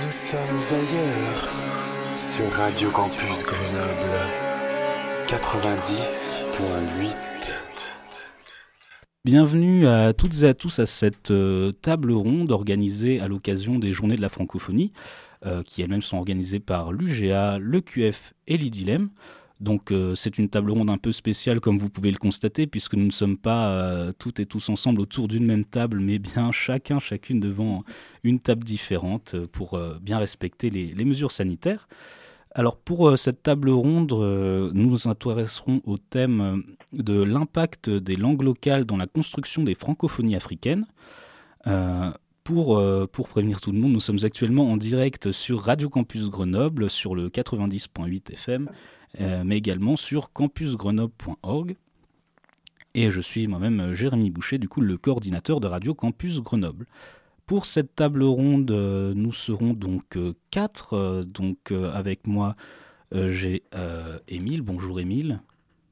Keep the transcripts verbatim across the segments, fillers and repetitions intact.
Nous sommes ailleurs, sur Radio Campus Grenoble, quatre-vingt-dix point huit. Bienvenue à toutes et à tous à cette euh, table ronde organisée à l'occasion des Journées de la Francophonie, euh, qui elles-mêmes sont organisées par l'U G A, le Q F et l'I D I L E M. Donc euh, c'est une table ronde un peu spéciale comme vous pouvez le constater, puisque nous ne sommes pas euh, toutes et tous ensemble autour d'une même table, mais bien chacun, chacune devant une table différente pour euh, bien respecter les, les mesures sanitaires. Alors pour euh, cette table ronde, euh, nous nous intéresserons au thème euh, de l'impact des langues locales dans la construction des francophonies africaines. Euh, pour, euh, pour prévenir tout le monde, nous sommes actuellement en direct sur Radio Campus Grenoble, sur le quatre-vingt-dix point huit F M, euh, mais également sur campus grenoble point org. Et je suis moi-même Jérémy Boucher, du coup le coordinateur de Radio Campus Grenoble. Pour cette table ronde, euh, nous serons donc euh, quatre. Euh, donc euh, avec moi, euh, j'ai euh, Émile. Bonjour Émile.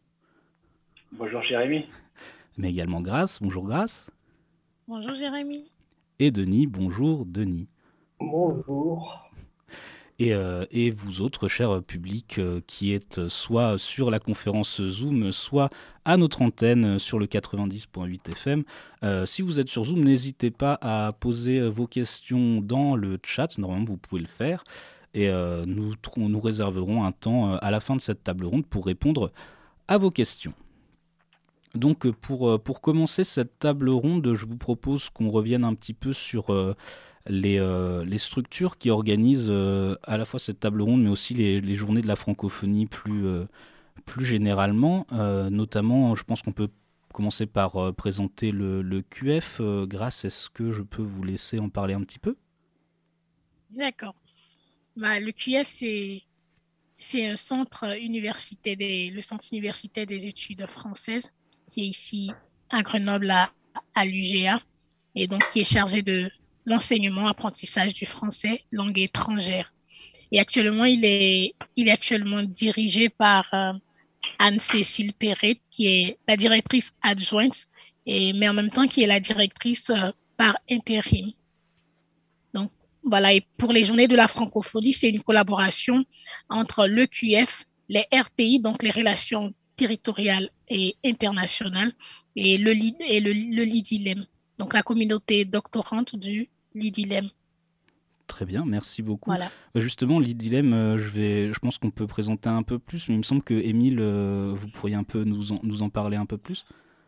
Bonjour Jérémy. Mais également Grace. Bonjour Grace. Bonjour Jérémy. Et Denis. Bonjour Denis. Bonjour. Et, euh, et vous autres, chers publics, euh, qui êtes soit sur la conférence Zoom, soit à notre antenne sur le quatre-vingt-dix point huit F M. Euh, si vous êtes sur Zoom, n'hésitez pas à poser vos questions dans le chat. Normalement, vous pouvez le faire. Et euh, nous, nous réserverons un temps à la fin de cette table ronde pour répondre à vos questions. Donc, pour, pour commencer cette table ronde, je vous propose qu'on revienne un petit peu sur... Euh, Les, euh, les structures qui organisent euh, à la fois cette table ronde, mais aussi les, les journées de la francophonie plus, euh, plus généralement. Euh, notamment, je pense qu'on peut commencer par euh, présenter le, le Q F. Euh, Grace, est-ce que je peux vous laisser en parler un petit peu ? D'accord. Bah, le Q F, c'est, c'est un centre universitaire des, le centre universitaire des études françaises qui est ici à Grenoble, à, à l'U G A, et donc qui est chargé de l'enseignement, apprentissage du français, langue étrangère. Et actuellement, il est, il est actuellement dirigé par euh, Anne-Cécile Perret, qui est la directrice adjointe, et, mais en même temps qui est la directrice euh, par intérim. Donc, voilà, et pour les journées de la francophonie, c'est une collaboration entre le Q F, les R T I, donc les relations territoriales et internationales, et le, et le, le L I D I L E M, donc la communauté doctorante du L I D I L E M. Très bien, merci beaucoup. Voilà. Justement, l'I D I L E M, euh, je, vais, je pense qu'on peut présenter un peu plus, mais il me semble que Émile, euh, vous pourriez un peu nous en, nous en parler un peu plus.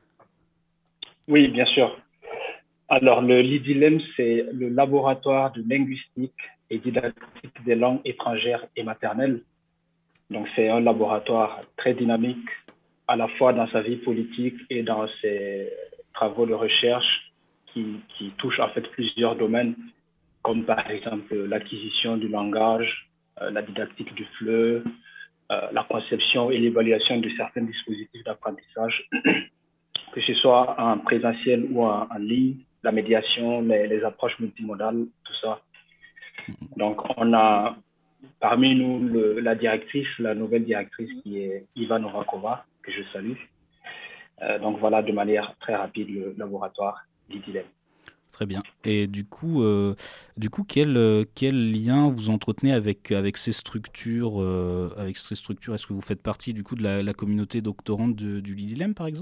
Oui, bien sûr. Alors, le L I D I L E M, c'est le laboratoire de linguistique et didactique des langues étrangères et maternelles. Donc, c'est un laboratoire très dynamique, à la fois dans sa vie politique et dans ses travaux de recherche qui, qui touchent en fait plusieurs domaines, comme par exemple l'acquisition du langage, euh, la didactique du fleu, euh, la conception et l'évaluation de certains dispositifs d'apprentissage, que ce soit en présentiel ou en, en ligne, la médiation, les, les approches multimodales, tout ça. Donc, on a parmi nous le, la directrice, la nouvelle directrice qui est Iva Novakova, que je salue. Euh, donc, voilà de manière très rapide le laboratoire L I D I L E M. Très bien. Et du coup, euh, du coup quel, euh, quel lien vous entretenez avec, avec ces structures euh, avec ces structures Est-ce que vous faites partie du coup de la, la communauté doctorante de, du L I D I L E M, par exemple ?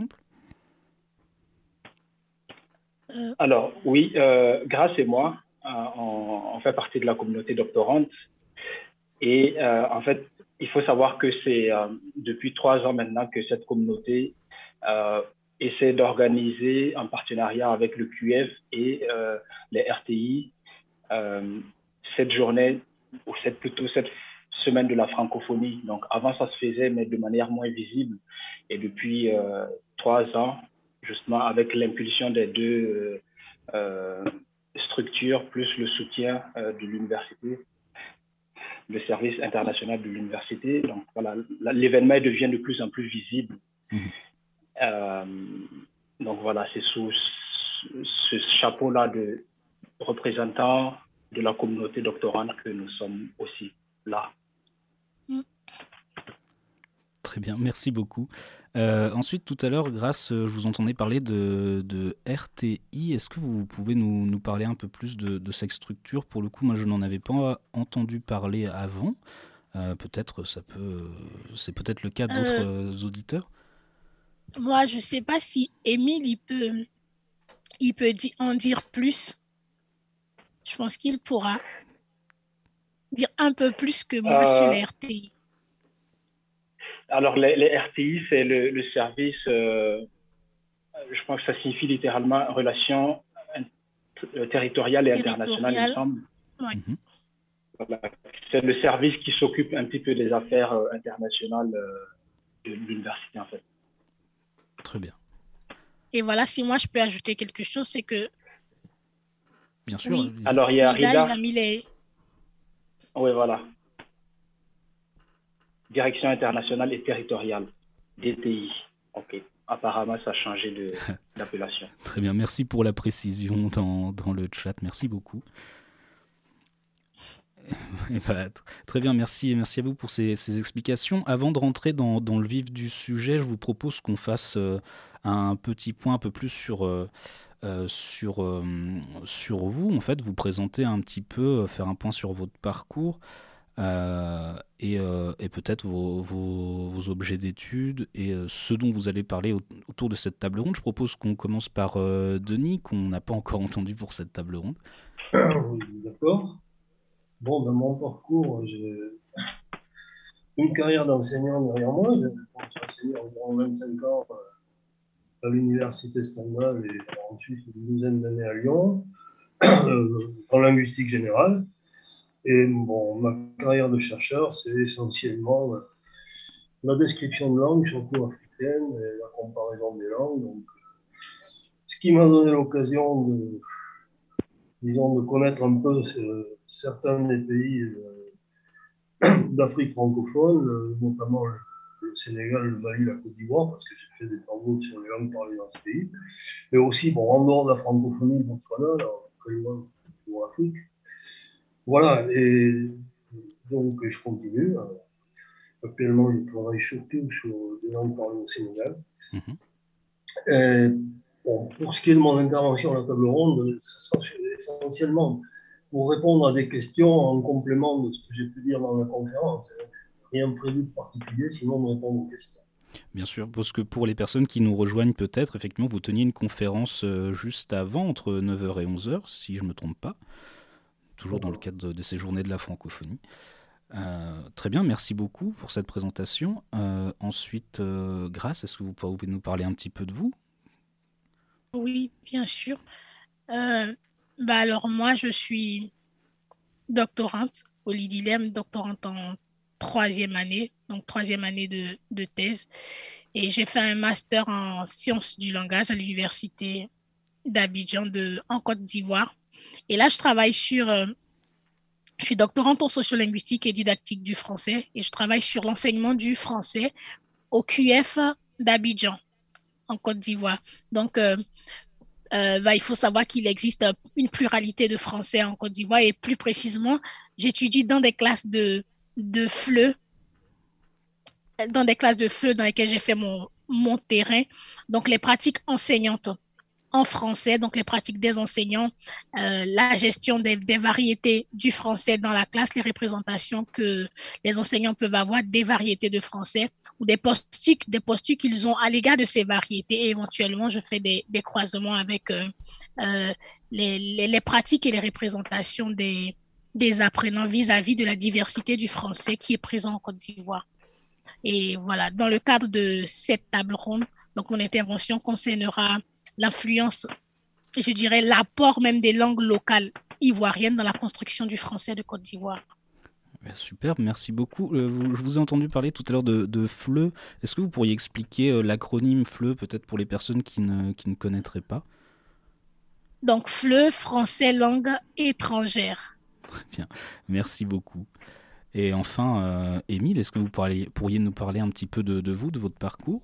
Euh, Alors, oui, euh, Grace et moi, euh, on, on fait partie de la communauté doctorante. Et euh, en fait, il faut savoir que c'est euh, depuis trois ans maintenant que cette communauté euh, essaie d'organiser en partenariat avec le Q F et euh, les R T I euh, cette journée, ou cette, plutôt cette semaine de la francophonie. Donc avant, ça se faisait, mais de manière moins visible. Et depuis euh, trois ans, justement, avec l'impulsion des deux euh, euh, structures, plus le soutien euh, de l'université, le service international de l'université. Donc voilà, l'événement devient de plus en plus visible. Mmh. Euh, donc voilà, c'est sous ce chapeau-là de représentants de la communauté doctorante que nous sommes aussi là. Très Très bien, merci beaucoup. Euh, ensuite, tout à l'heure, Grâce, je vous entendais parler de, de R T I. Est-ce que vous pouvez nous, nous parler un peu plus de, de cette structure? Pour le coup, moi, je n'en avais pas entendu parler avant. Euh, peut-être ça peut, c'est peut-être le cas d'autres Euh, auditeurs. Moi, je ne sais pas si Émile, il peut, il peut di- en dire plus. Je pense qu'il pourra dire un peu plus que moi sur Euh, les R T I. alors, les, les R T I, c'est le, le service, euh, je pense que ça signifie littéralement relations int- territoriales et internationales, il me Territorial. semble. Ouais. Mhm. Voilà. C'est le service qui s'occupe un petit peu des affaires euh, internationales euh, de l'université, en fait. Très bien. Et voilà, si moi je peux ajouter quelque chose, c'est que Bien sûr, oui, allez-y. Alors, il y a Nida, il RIDA. a mis les. Oui, voilà. Direction internationale et territoriale, D T I. OK. Apparemment, ça a changé de, d'appellation. Très bien, merci pour la précision dans, dans le chat, merci beaucoup. Et bah, t- très bien, merci, merci à vous pour ces, ces explications. Avant de rentrer dans, dans le vif du sujet, je vous propose qu'on fasse euh, un petit point un peu plus sur, euh, euh, sur, euh, sur vous, en fait, vous présenter un petit peu, euh, faire un point sur votre parcours euh, et, euh, et peut-être vos, vos, vos objets d'études et euh, ce dont vous allez parler au- autour de cette table ronde. Je propose qu'on commence par euh, Denis, qu'on n'a pas encore entendu pour cette table ronde. Oui, d'accord. Bon, dans mon parcours, j'ai une carrière d'enseignant derrière moi. J'ai enseigné environ vingt-cinq ans à l'université Stendhal et ensuite une douzaine d'années à Lyon, euh, en linguistique générale. Et bon, ma carrière de chercheur, c'est essentiellement la description de langues, surtout africaines, et la comparaison des langues. Donc, ce qui m'a donné l'occasion de, disons, de connaître un peu euh, certains des pays euh, d'Afrique francophone, euh, notamment le, le Sénégal, le Mali, la Côte d'Ivoire, parce que j'ai fait des travaux sur les langues parlées dans ce pays. Mais aussi, bon, en dehors de la francophonie, le Botswana, là, très loin pour l'Afrique. Voilà, et donc je continue. Actuellement, je travaille surtout sur des langues parlées au Sénégal. Mhm. Et, bon, pour ce qui est de mon intervention à la table ronde, ça sera essentiellement pour répondre à des questions en complément de ce que j'ai pu dire dans la conférence. Rien prévu de particulier, sinon de répondre aux questions. Bien sûr, parce que pour les personnes qui nous rejoignent peut-être, effectivement, vous teniez une conférence euh, juste avant, entre neuf heures et onze heures, si je ne me trompe pas, toujours dans le cadre de, de ces journées de la francophonie. Euh, très bien, merci beaucoup pour cette présentation. Euh, ensuite, euh, Grâce, est-ce que vous pouvez nous parler un petit peu de vous? Oui, bien sûr. Euh, bah alors, moi, je suis doctorante au Lidilem, doctorante en troisième année, donc troisième année de, de thèse. Et j'ai fait un master en sciences du langage à l'université d'Abidjan de, en Côte d'Ivoire. Et là, je travaille sur, euh, je suis doctorante en sociolinguistique et didactique du français et je travaille sur l'enseignement du français au Q F d'Abidjan en Côte d'Ivoire. Donc, euh, euh, bah, il faut savoir qu'il existe une pluralité de français en Côte d'Ivoire et plus précisément, j'étudie dans des classes de, de F L E, dans des classes de F L E dans lesquelles j'ai fait mon, mon terrain. Donc, les pratiques enseignantes en français, donc les pratiques des enseignants, euh, la gestion des, des variétés du français dans la classe, les représentations que les enseignants peuvent avoir des variétés de français ou des postures, des postures qu'ils ont à l'égard de ces variétés. Et éventuellement, je fais des, des croisements avec euh, euh, les, les, les pratiques et les représentations des, des apprenants vis-à-vis de la diversité du français qui est présent en Côte d'Ivoire. Et voilà, dans le cadre de cette table ronde, donc mon intervention concernera l'influence, je dirais l'apport même des langues locales ivoiriennes dans la construction du français de Côte d'Ivoire. Super, merci beaucoup. Euh, vous, je vous ai entendu parler tout à l'heure de, de F L E. Est-ce que vous pourriez expliquer euh, l'acronyme F L E, peut-être pour les personnes qui ne, qui ne connaîtraient pas? Donc F L E, français langue étrangère. Très bien, merci beaucoup. Et enfin, euh, Émile, est-ce que vous pourriez, pourriez nous parler un petit peu de, de vous, de votre parcours?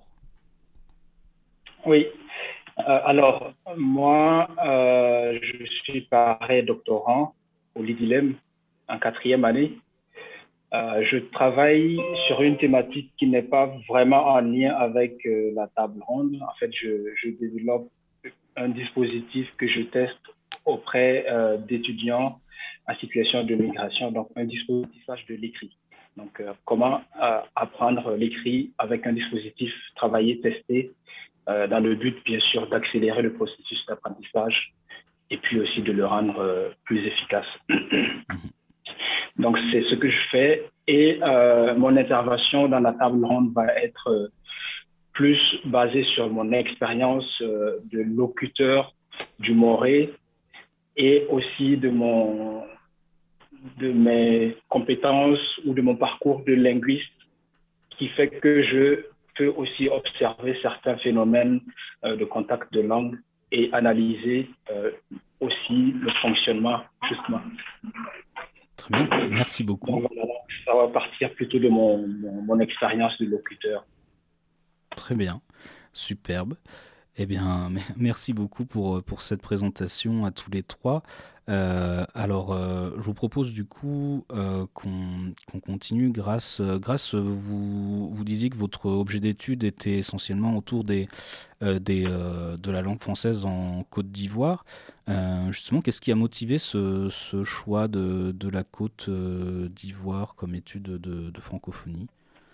Oui. Euh, alors, moi, euh, je suis pareil doctorant au Lidilem en quatrième année. Euh, je travaille sur une thématique qui n'est pas vraiment en lien avec euh, la table ronde. En fait, je, je développe un dispositif que je teste auprès euh, d'étudiants en situation de migration, donc un dispositif de l'écrit. Donc, euh, comment euh, apprendre l'écrit avec un dispositif travaillé, testé, euh, dans le but, bien sûr, d'accélérer le processus d'apprentissage et puis aussi de le rendre euh, plus efficace. Donc, c'est ce que je fais. Et euh, mon intervention dans la table ronde va être euh, plus basée sur mon expérience euh, de locuteur du moré et aussi de, mon, de mes compétences ou de mon parcours de linguiste, qui fait que je peux aussi observer certains phénomènes euh, de contact de langue et analyser euh, aussi le fonctionnement, justement. Très bien, merci beaucoup. Donc, voilà, ça va partir plutôt de mon, mon, mon expérience de locuteur. Très bien, superbe. Eh bien, merci beaucoup pour, pour cette présentation à tous les trois. Euh, alors, euh, je vous propose du coup euh, qu'on, qu'on continue. Grâce, grâce vous, vous disiez que votre objet d'étude était essentiellement autour des, euh, des, euh, de la langue française en Côte d'Ivoire. Euh, justement, qu'est-ce qui a motivé ce, ce choix de, de la Côte d'Ivoire comme étude de, de francophonie ?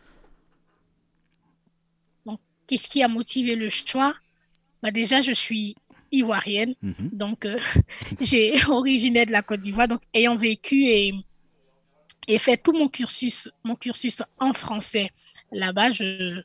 Bon, qu'est-ce qui a motivé le choix ? Bah déjà, je suis ivoirienne, mm-hmm. donc euh, j'ai originaire de la Côte d'Ivoire, donc ayant vécu et, et fait tout mon cursus, mon cursus en français là-bas, je,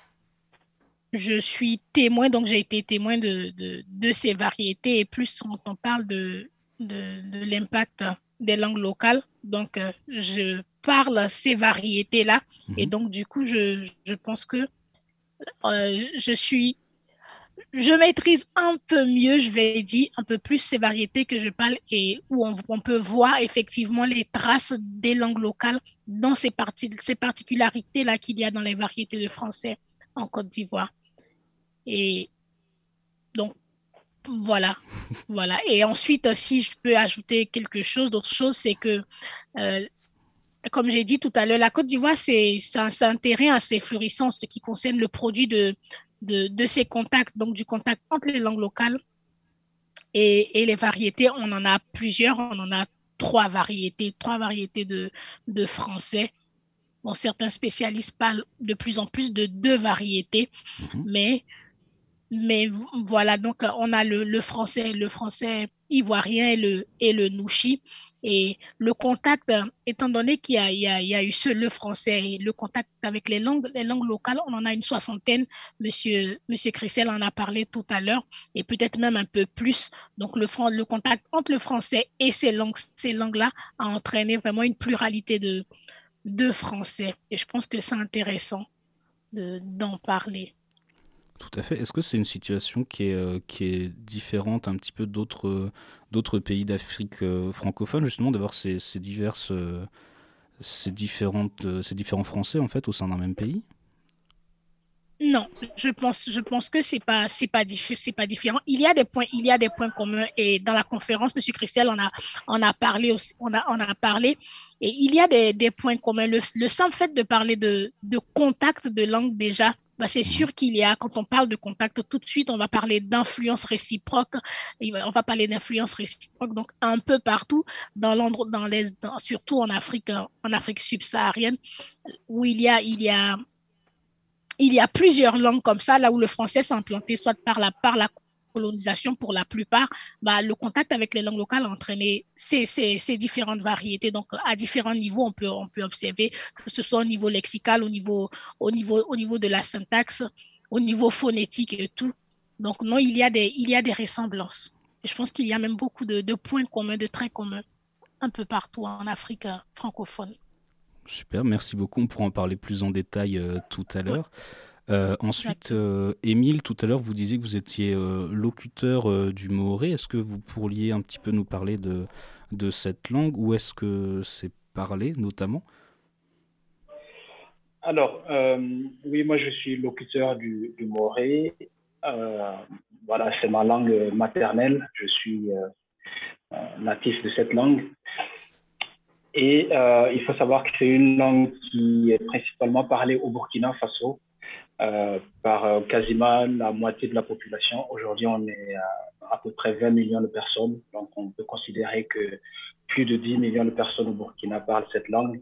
je suis témoin, donc j'ai été témoin de, de, de ces variétés et plus quand on parle de, de, de l'impact des langues locales, donc euh, je parle ces variétés-là mm-hmm. et donc du coup, je, je pense que euh, je suis Je maîtrise un peu mieux, je vais dire, un peu plus ces variétés que je parle et où on, on peut voir effectivement les traces des langues locales dans ces, parties, ces particularités-là qu'il y a dans les variétés de français en Côte d'Ivoire. Et donc, voilà. voilà. Et ensuite, si je peux ajouter quelque chose, d'autre chose, c'est que, euh, comme j'ai dit tout à l'heure, la Côte d'Ivoire, c'est, c'est, un, c'est un terrain assez florissant en ce qui concerne le produit de De, de ces contacts, donc du contact entre les langues locales et, et les variétés. On en a plusieurs, on en a trois variétés, trois variétés de, de français. Bon, certains spécialistes parlent de plus en plus de deux variétés, mm-hmm. mais, mais voilà, donc on a le, le français, le français ivoirien et le, et le nouchi. Et le contact, étant donné qu'il y a, il y a, il y a eu ce, le français et le contact avec les langues, les langues locales, on en a une soixantaine. Monsieur, Monsieur Christel en a parlé tout à l'heure et peut-être même un peu plus. Donc, le, le contact entre le français et ces langues, ces langues-là a entraîné vraiment une pluralité de, de français. Et je pense que c'est intéressant de, d'en parler. Tout à fait. Est-ce que c'est une situation qui est, euh, qui est différente un petit peu d'autres, euh, d'autres pays d'Afrique euh, francophone, justement, d'avoir ces, ces, diverses, euh, ces, différentes, euh, ces différents français, en fait, au sein d'un même pays ? Non, je pense, je pense que c'est pas, c'est pas, diff- c'est pas différent. Il y a des points, il y a des points communs et dans la conférence, Monsieur Christel en a, en a parlé aussi, on a, on a parlé et il y a des, des points communs. Le, le simple fait de parler de, de contact de langue déjà, bah c'est sûr qu'il y a, quand on parle de contact, tout de suite, on va parler d'influence réciproque, on va parler d'influence réciproque, donc un peu partout, dans l'endroit, dans les, dans, surtout en Afrique, en Afrique subsaharienne, où il y a, il y a, il y a plusieurs langues comme ça, là où le français s'est implanté, soit par la, par la colonisation pour la plupart, bah, le contact avec les langues locales a entraîné ces, ces, ces différentes variétés. Donc, à différents niveaux, on peut, on peut observer que ce soit au niveau lexical, au niveau, au niveau, au niveau de la syntaxe, au niveau phonétique et tout. Donc, non, il y a des, il y a des ressemblances. Et je pense qu'il y a même beaucoup de, de points communs, de traits communs, un peu partout en Afrique francophone. Super, merci beaucoup. On pourra en parler plus en détail euh, tout à l'heure. Euh, ensuite, euh, Émile, tout à l'heure, vous disiez que vous étiez euh, locuteur euh, du Moré. Est-ce que vous pourriez un petit peu nous parler de, de cette langue? Où est-ce que c'est parlé, notamment? Alors, euh, oui, moi, je suis locuteur du, du Moré. Euh, voilà, c'est ma langue maternelle. Je suis euh, natif de cette langue. Et euh, il faut savoir que c'est une langue qui est principalement parlée au Burkina Faso euh, par euh, quasiment la moitié de la population. Aujourd'hui, on est à, à peu près vingt millions de personnes. Donc, on peut considérer que plus de dix millions de personnes au Burkina parlent cette langue.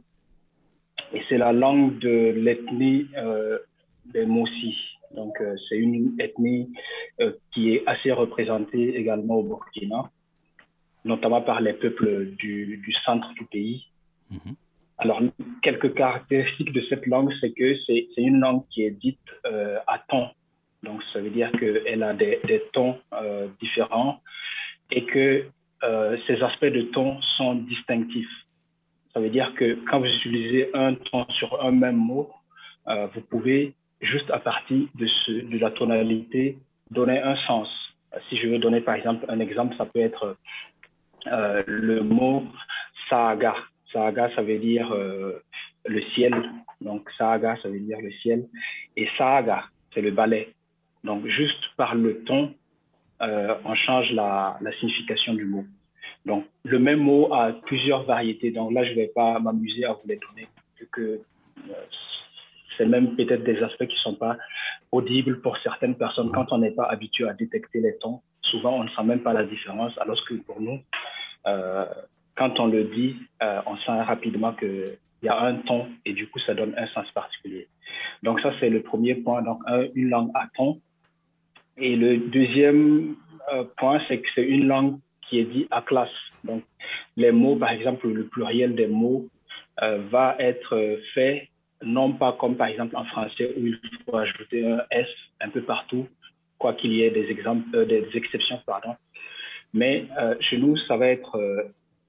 Et c'est la langue de l'ethnie euh, des Mossi. Donc, euh, c'est une ethnie euh, qui est assez représentée également au Burkina, notamment par les peuples du, du centre du pays. Mmh. Alors, quelques caractéristiques de cette langue, c'est que c'est, c'est une langue qui est dite euh, à tons. Donc, ça veut dire qu'elle a des, des tons euh, différents et que euh, ces aspects de ton sont distinctifs. Ça veut dire que quand vous utilisez un ton sur un même mot, euh, vous pouvez, juste à partir de, ce, de la tonalité, donner un sens. Si je veux donner par exemple un exemple, ça peut être euh, le mot Saaga. Saaga, ça veut dire euh, le ciel. Donc, Saaga, ça veut dire le ciel. Et Saaga, c'est le balai. Donc, juste par le ton, euh, on change la, la signification du mot. Donc, le même mot a plusieurs variétés. Donc là, je ne vais pas m'amuser à vous les donner, vu que euh, c'est même peut-être des aspects qui ne sont pas audibles pour certaines personnes. Quand on n'est pas habitué à détecter les tons, souvent, on ne sent même pas la différence, alors que pour nous, euh, quand on le dit, euh, on sent rapidement qu'il y a un ton et du coup, ça donne un sens particulier. Donc ça, c'est le premier point, donc un, une langue à ton. Et le deuxième euh, point, c'est que c'est une langue qui est dite à classe. Donc, les mots, par exemple, le pluriel des mots euh, va être fait non pas comme, par exemple, en français où il faut ajouter un S un peu partout, quoi qu'il y ait des, exemples, euh, des exceptions, pardon. Mais euh, chez nous, ça va être euh,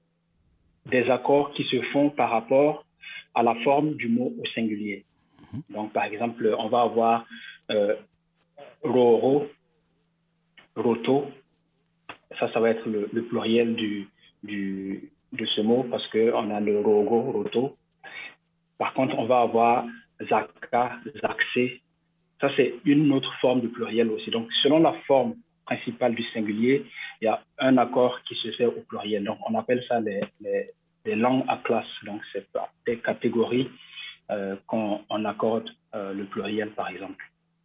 des accords qui se font par rapport à la forme du mot au singulier. Donc, par exemple, on va avoir euh, Roro, Roto. Ça, ça va être le, le pluriel du, du, de ce mot parce qu'on a le Rogo, Roto. Par contre, on va avoir Zaka, Zaxé. Ça, c'est une autre forme de pluriel aussi. Donc, selon la forme principale du singulier, il y a un accord qui se fait au pluriel. Donc, on appelle ça les, les, les langues à classe. Donc, c'est des catégories euh, qu'on on accorde euh, le pluriel, par exemple.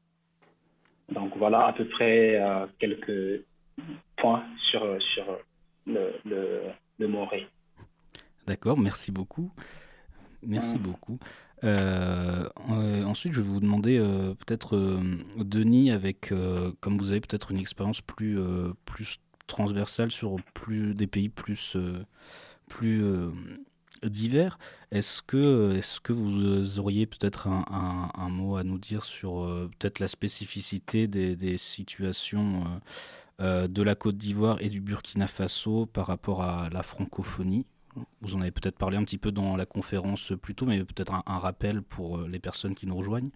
Donc, voilà à peu près euh, quelques points sur, sur le, le, le moré. D'accord, merci beaucoup. Merci mmh. beaucoup. Euh, euh, ensuite, je vais vous demander euh, peut-être, euh, Denis, avec, euh, comme vous avez peut-être une expérience plus, euh, plus transversale sur plus, des pays plus, euh, plus euh, divers, est-ce que, est-ce que vous auriez peut-être un, un, un mot à nous dire sur euh, peut-être la spécificité des, des situations euh, euh, de la Côte d'Ivoire et du Burkina Faso par rapport à la francophonie ? Vous en avez peut-être parlé un petit peu dans la conférence plus tôt, mais peut-être un, un rappel pour les personnes qui nous rejoignent.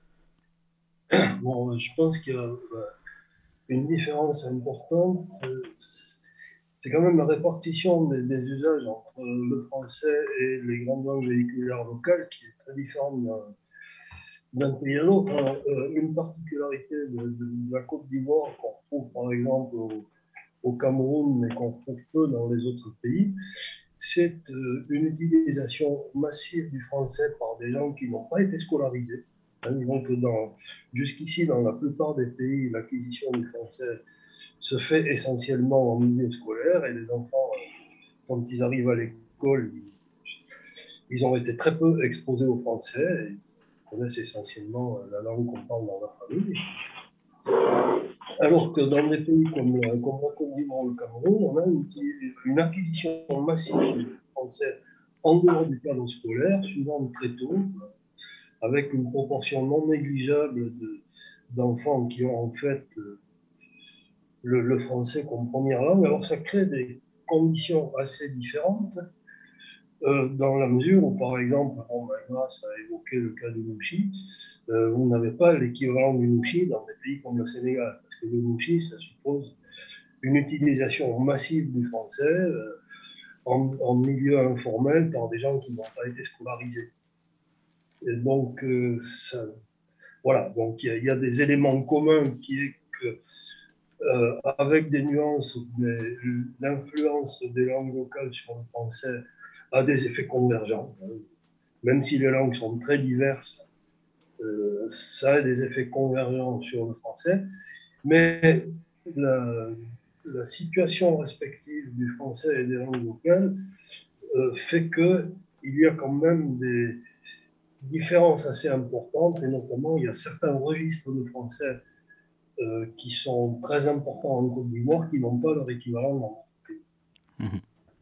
Bon, je pense qu'il y a une différence importante. C'est quand même la répartition des, des usages entre le français et les grandes langues véhiculaires locales qui est très différente d'un pays à l'autre. Une particularité de, de, de la Côte d'Ivoire qu'on retrouve par exemple au, au Cameroun, mais qu'on retrouve peu dans les autres pays, c'est une utilisation massive du français par des gens qui n'ont pas été scolarisés. Donc, dans, jusqu'ici, dans la plupart des pays, l'acquisition du français se fait essentiellement en milieu scolaire et les enfants, quand ils arrivent à l'école, ils, ils ont été très peu exposés au français et ils connaissent essentiellement la langue qu'on parle dans leur famille. Alors que dans des pays comme, comme la Côte d'Ivoire ou le Cameroun, on a une, une acquisition massive du français en dehors du cadre scolaire, souvent très tôt, avec une proportion non négligeable de, d'enfants qui ont en fait le, le français comme première langue. Alors ça crée des conditions assez différentes, euh, dans la mesure où, par exemple, bon, ben, Grace a évoqué le cas du Mouchi, euh, vous n'avez pas l'équivalent du Mouchi dans des pays comme le Sénégal, parce que le Mouchi, ça suppose une utilisation massive du français euh, en, en milieu informel par des gens qui n'ont pas été scolarisés. Et donc, euh, ça, voilà, donc il y, y a des éléments communs qui est que, euh, avec des nuances, mais l'influence des langues locales sur le français a des effets convergents. Même si les langues sont très diverses, euh, ça a des effets convergents sur le français. Mais la, la situation respective du français et des langues locales euh, fait qu'il y a quand même des différences assez importantes, et notamment il y a certains registres de français euh, qui sont très importants en Côte d'Ivoire qui n'ont pas leur équivalent dans notre pays. Mmh.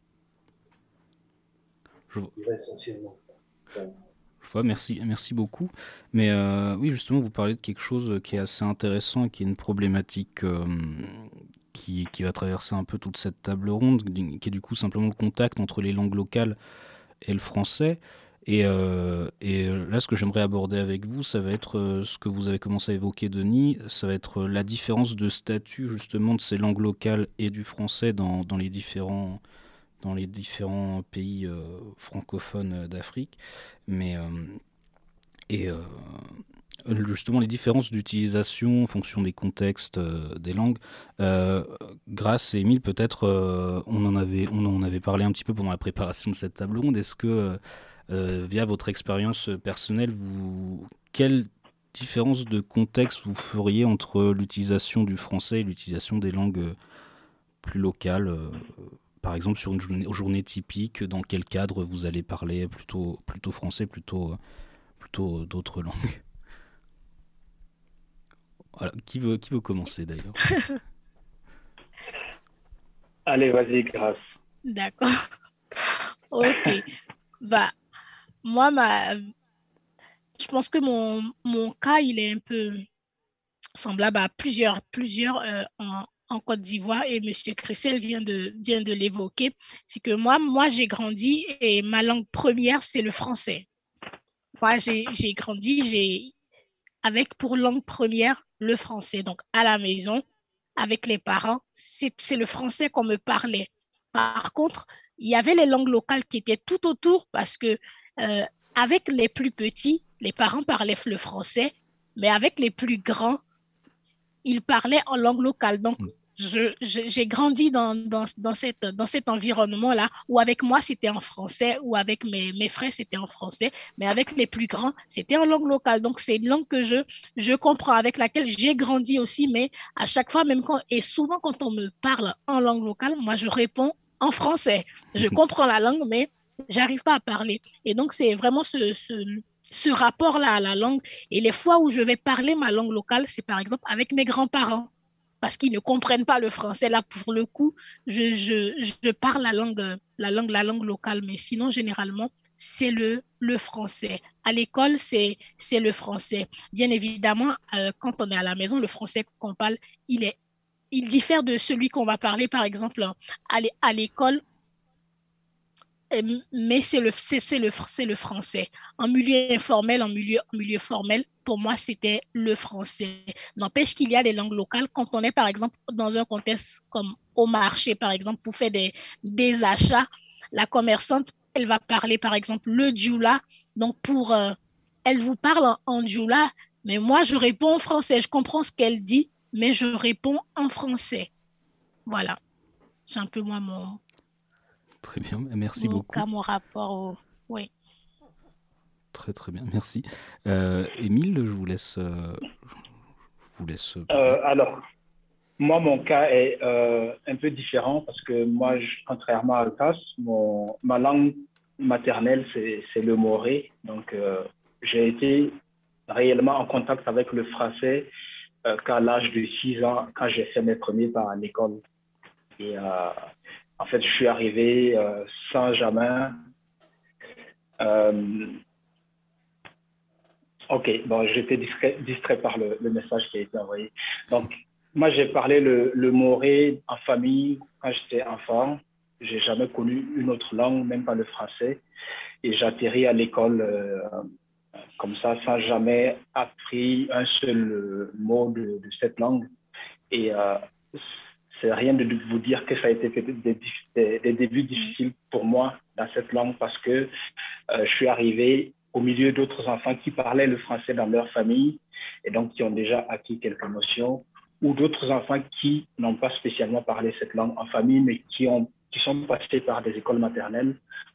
Je... Je dirais essentiellement ça. Donc, je vois, merci, merci beaucoup. Mais euh, oui, justement, vous parlez de quelque chose qui est assez intéressant et qui est une problématique euh, qui, qui va traverser un peu toute cette table ronde, qui est du coup simplement le contact entre les langues locales et le français. Et, euh, et là, ce que j'aimerais aborder avec vous, ça va être euh, ce que vous avez commencé à évoquer, Denis, ça va être la différence de statut justement de ces langues locales et du français dans, dans, les, différents, dans les différents pays euh, francophones d'Afrique. Mais, euh, et euh, justement, les différences d'utilisation en fonction des contextes euh, des langues. Euh, Grâce et Émile, peut-être, euh, on, en avait, on en avait parlé un petit peu pendant la préparation de cette table ronde. Est-ce que... Euh, Euh, via votre expérience personnelle, vous, quelle différence de contexte vous feriez entre l'utilisation du français et l'utilisation des langues plus locales, euh, par exemple sur une journée, journée typique, dans quel cadre vous allez parler plutôt, plutôt français, plutôt, plutôt d'autres langues? Voilà. Qui veut, qui veut commencer d'ailleurs? Allez, vas-y, Grâce. D'accord. Ok. Bah, moi, ma... je pense que mon, mon cas, il est un peu semblable à plusieurs, plusieurs euh, en, en Côte d'Ivoire, et M. Cressel vient de, vient de l'évoquer. C'est que moi, moi j'ai grandi et ma langue première, c'est le français. Moi, j'ai, j'ai grandi j'ai, avec pour langue première le français. Donc, à la maison, avec les parents, c'est, c'est le français qu'on me parlait. Par contre, il y avait les langues locales qui étaient tout autour parce que euh, avec les plus petits, les parents parlaient le français, mais avec les plus grands, ils parlaient en langue locale. Donc, je, je, j'ai grandi dans, dans, dans, cette, dans cet environnement-là où avec moi, c'était en français, ou avec mes, mes frères, c'était en français, mais avec les plus grands, c'était en langue locale. Donc, c'est une langue que je, je comprends, avec laquelle j'ai grandi aussi, mais à chaque fois, même quand, et souvent quand on me parle en langue locale, moi, je réponds en français. Je comprends la langue, mais j'arrive pas à parler. Et donc, c'est vraiment ce... ce ce rapport-là à la langue. Et les fois où je vais parler ma langue locale, c'est par exemple avec mes grands-parents, parce qu'ils ne comprennent pas le français. Là, pour le coup, je, je, je parle la langue, la langue, la langue locale, mais sinon, généralement, c'est le, le français. À l'école, c'est, c'est le français. Bien évidemment, euh, quand on est à la maison, le français qu'on parle, il est, il diffère de celui qu'on va parler, par exemple, à l'école, mais c'est le, c'est, c'est le, c'est le français. En milieu informel, en milieu, en milieu formel, pour moi, c'était le français. N'empêche qu'il y a des langues locales. Quand on est, par exemple, dans un contexte comme au marché, par exemple, pour faire des, des achats, la commerçante, elle va parler, par exemple, le djoula. Donc, pour, euh, elle vous parle en, en djoula, mais moi, je réponds en français. Je comprends ce qu'elle dit, mais je réponds en français. Voilà. C'est un peu moi mon... Très bien, merci mon beaucoup. Cas, mon rapport au... Oui. Très très bien, merci. Euh, Émile, je vous laisse... Euh, je vous laisse euh, alors, moi, mon cas est euh, un peu différent parce que moi, je, contrairement à Altas, mon, ma langue maternelle, c'est, c'est le moré. Donc, euh, j'ai été réellement en contact avec le français euh, qu'à l'âge de six ans, quand j'ai fait mes premiers pas à l'école. Et euh, en fait, je suis arrivé euh, sans jamais... Euh, ok, bon, j'étais distrait, distrait par le, le message qui a été envoyé. Donc, moi, j'ai parlé le, le moré en famille quand j'étais enfant. J'ai jamais connu une autre langue, même pas le français. Et j'atterris à l'école euh, comme ça, sans jamais appris un seul euh, mot de, de cette langue. Et euh, c'est rien de vous dire que ça a été peut-être des, des, des débuts difficiles pour moi dans cette langue parce que euh, je suis arrivé au milieu d'autres enfants qui parlaient le français dans leur famille et donc qui ont déjà acquis quelques notions, ou d'autres enfants qui n'ont pas spécialement parlé cette langue en famille, mais qui, ont, qui sont passés par des écoles maternelles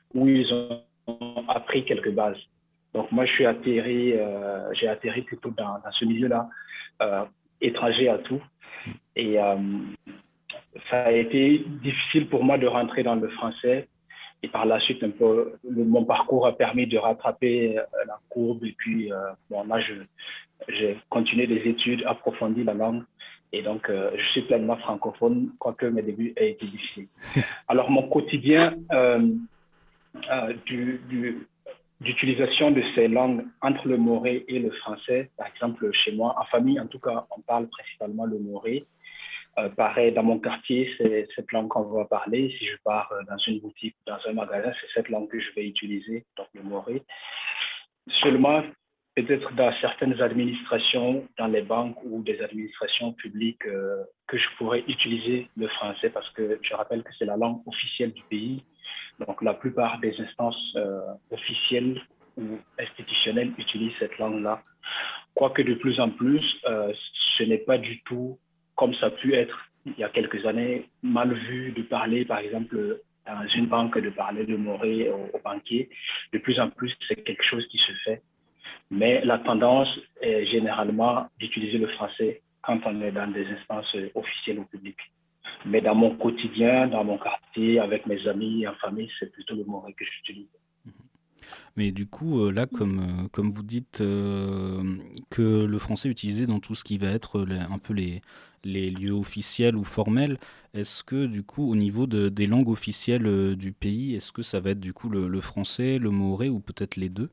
où ils ont appris quelques bases. Donc moi, je suis atterri, euh, j'ai atterri plutôt dans, dans ce milieu-là, euh, étranger à tout. Et euh, ça a été difficile pour moi de rentrer dans le français. Et par la suite, un peu, le, mon parcours a permis de rattraper la courbe. Et puis, euh, bon, là, je, j'ai continué des études, approfondi la langue. Et donc, euh, je suis pleinement francophone, quoique mes débuts aient été difficiles. Alors, mon quotidien euh, euh, du, du, d'utilisation de ces langues entre le moré et le français, par exemple, chez moi, en famille, en tout cas, on parle principalement le moré. Euh, pareil, dans mon quartier, c'est cette langue qu'on va parler. Si je pars dans une boutique, dans un magasin, c'est cette langue que je vais utiliser, donc le moré. Seulement, peut-être dans certaines administrations, dans les banques ou des administrations publiques, euh, que je pourrais utiliser le français parce que je rappelle que c'est la langue officielle du pays. Donc, la plupart des instances euh, officielles ou institutionnelles utilisent cette langue-là. Quoique de plus en plus, euh, ce n'est pas du tout comme ça a pu être il y a quelques années, mal vu de parler, par exemple, dans une banque, de parler de moré aux, aux banquiers. De plus en plus, c'est quelque chose qui se fait. Mais la tendance est généralement d'utiliser le français quand on est dans des instances officielles ou publiques. Mais dans mon quotidien, dans mon quartier, avec mes amis, en famille, c'est plutôt le moré que j'utilise. Mais du coup, là, comme, comme vous dites euh, que le français est utilisé dans tout ce qui va être les, un peu les, les lieux officiels ou formels, est-ce que du coup, au niveau de, des langues officielles du pays, est-ce que ça va être du coup le, le français, le moré ou peut-être les deux?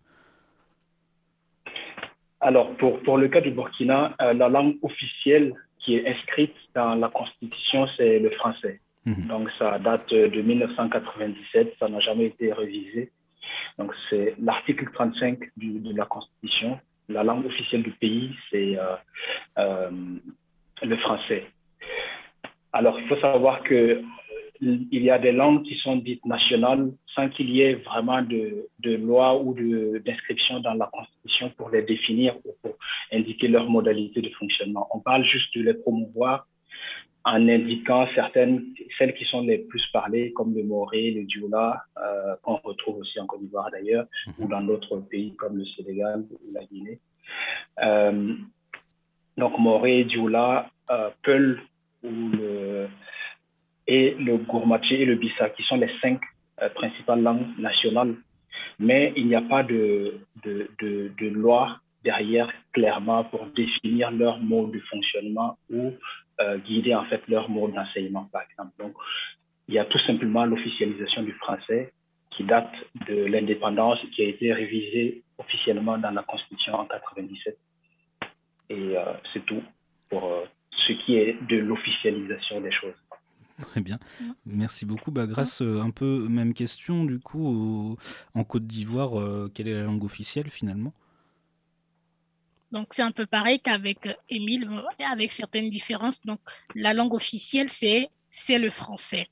Alors, pour, pour le cas du Burkina, euh, la langue officielle qui est inscrite dans la Constitution, c'est le français. Mmh. Donc, ça date de mille neuf cent quatre-vingt-dix-sept, ça n'a jamais été révisé. Donc, c'est l'article trente-cinq du, de la Constitution. La langue officielle du pays, c'est euh, euh, le français. Alors, il faut savoir que il y a des langues qui sont dites nationales sans qu'il y ait vraiment de, de loi ou de, d'inscription dans la Constitution pour les définir ou pour indiquer leurs modalités de fonctionnement. On parle juste de les promouvoir en indiquant certaines, celles qui sont les plus parlées, comme le moré, le dioula, euh, qu'on retrouve aussi en Côte d'Ivoire d'ailleurs, mmh. ou dans d'autres pays comme le Sénégal ou la Guinée. Euh, donc moré, dioula, euh, peul ou le, et le gourmaché et le bissa, qui sont les cinq euh, principales langues nationales. Mais il n'y a pas de, de, de, de loi derrière clairement pour définir leur mode de fonctionnement ou Euh, guider en fait leur mode d'enseignement, par exemple. Donc, il y a tout simplement l'officialisation du français qui date de l'indépendance, qui a été révisée officiellement dans la Constitution en quatre-vingt-dix-sept. Et euh, c'est tout pour euh, ce qui est de l'officialisation des choses. Très bien, merci beaucoup. Bah, grâce euh, un peu même question du coup au, en Côte d'Ivoire, euh, quelle est la langue officielle finalement? Donc, c'est un peu pareil qu'avec Émile, avec certaines différences. Donc, la langue officielle, c'est, c'est le français.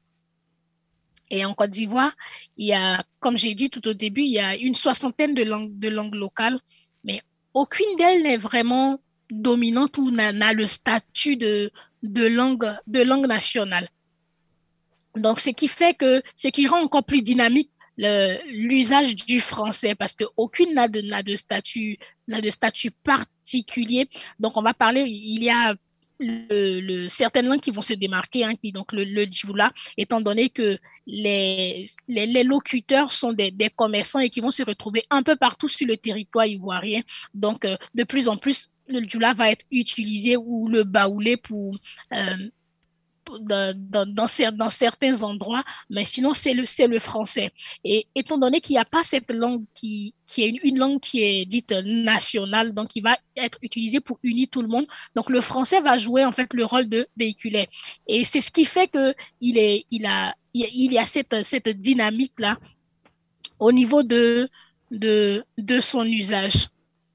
Et en Côte d'Ivoire, il y a, comme j'ai dit tout au début, il y a une soixantaine de langues, de langues locales, mais aucune d'elles n'est vraiment dominante ou n'a, n'a le statut de, de, langue, de langue nationale. Donc, ce qui fait que, ce qui rend encore plus dynamique Le, l'usage du français parce qu'aucune n'a de, n'a, de statut, n'a de statut particulier. Donc, on va parler, il y a le, le, certaines langues qui vont se démarquer, hein, donc le, le dioula, étant donné que les, les, les locuteurs sont des, des commerçants et qui vont se retrouver un peu partout sur le territoire ivoirien. Donc, euh, de plus en plus, le dioula va être utilisé ou le baoulé pour... Euh, Dans, dans, dans certains endroits, mais sinon c'est le, c'est le français. Et étant donné qu'il n'y a pas cette langue qui, qui est une, une langue qui est dite nationale, donc qui va être utilisée pour unir tout le monde, donc le français va jouer en fait le rôle de véhiculaire. Et c'est ce qui fait qu'il est, il a, il y a cette, cette dynamique-là au niveau de, de, de son usage.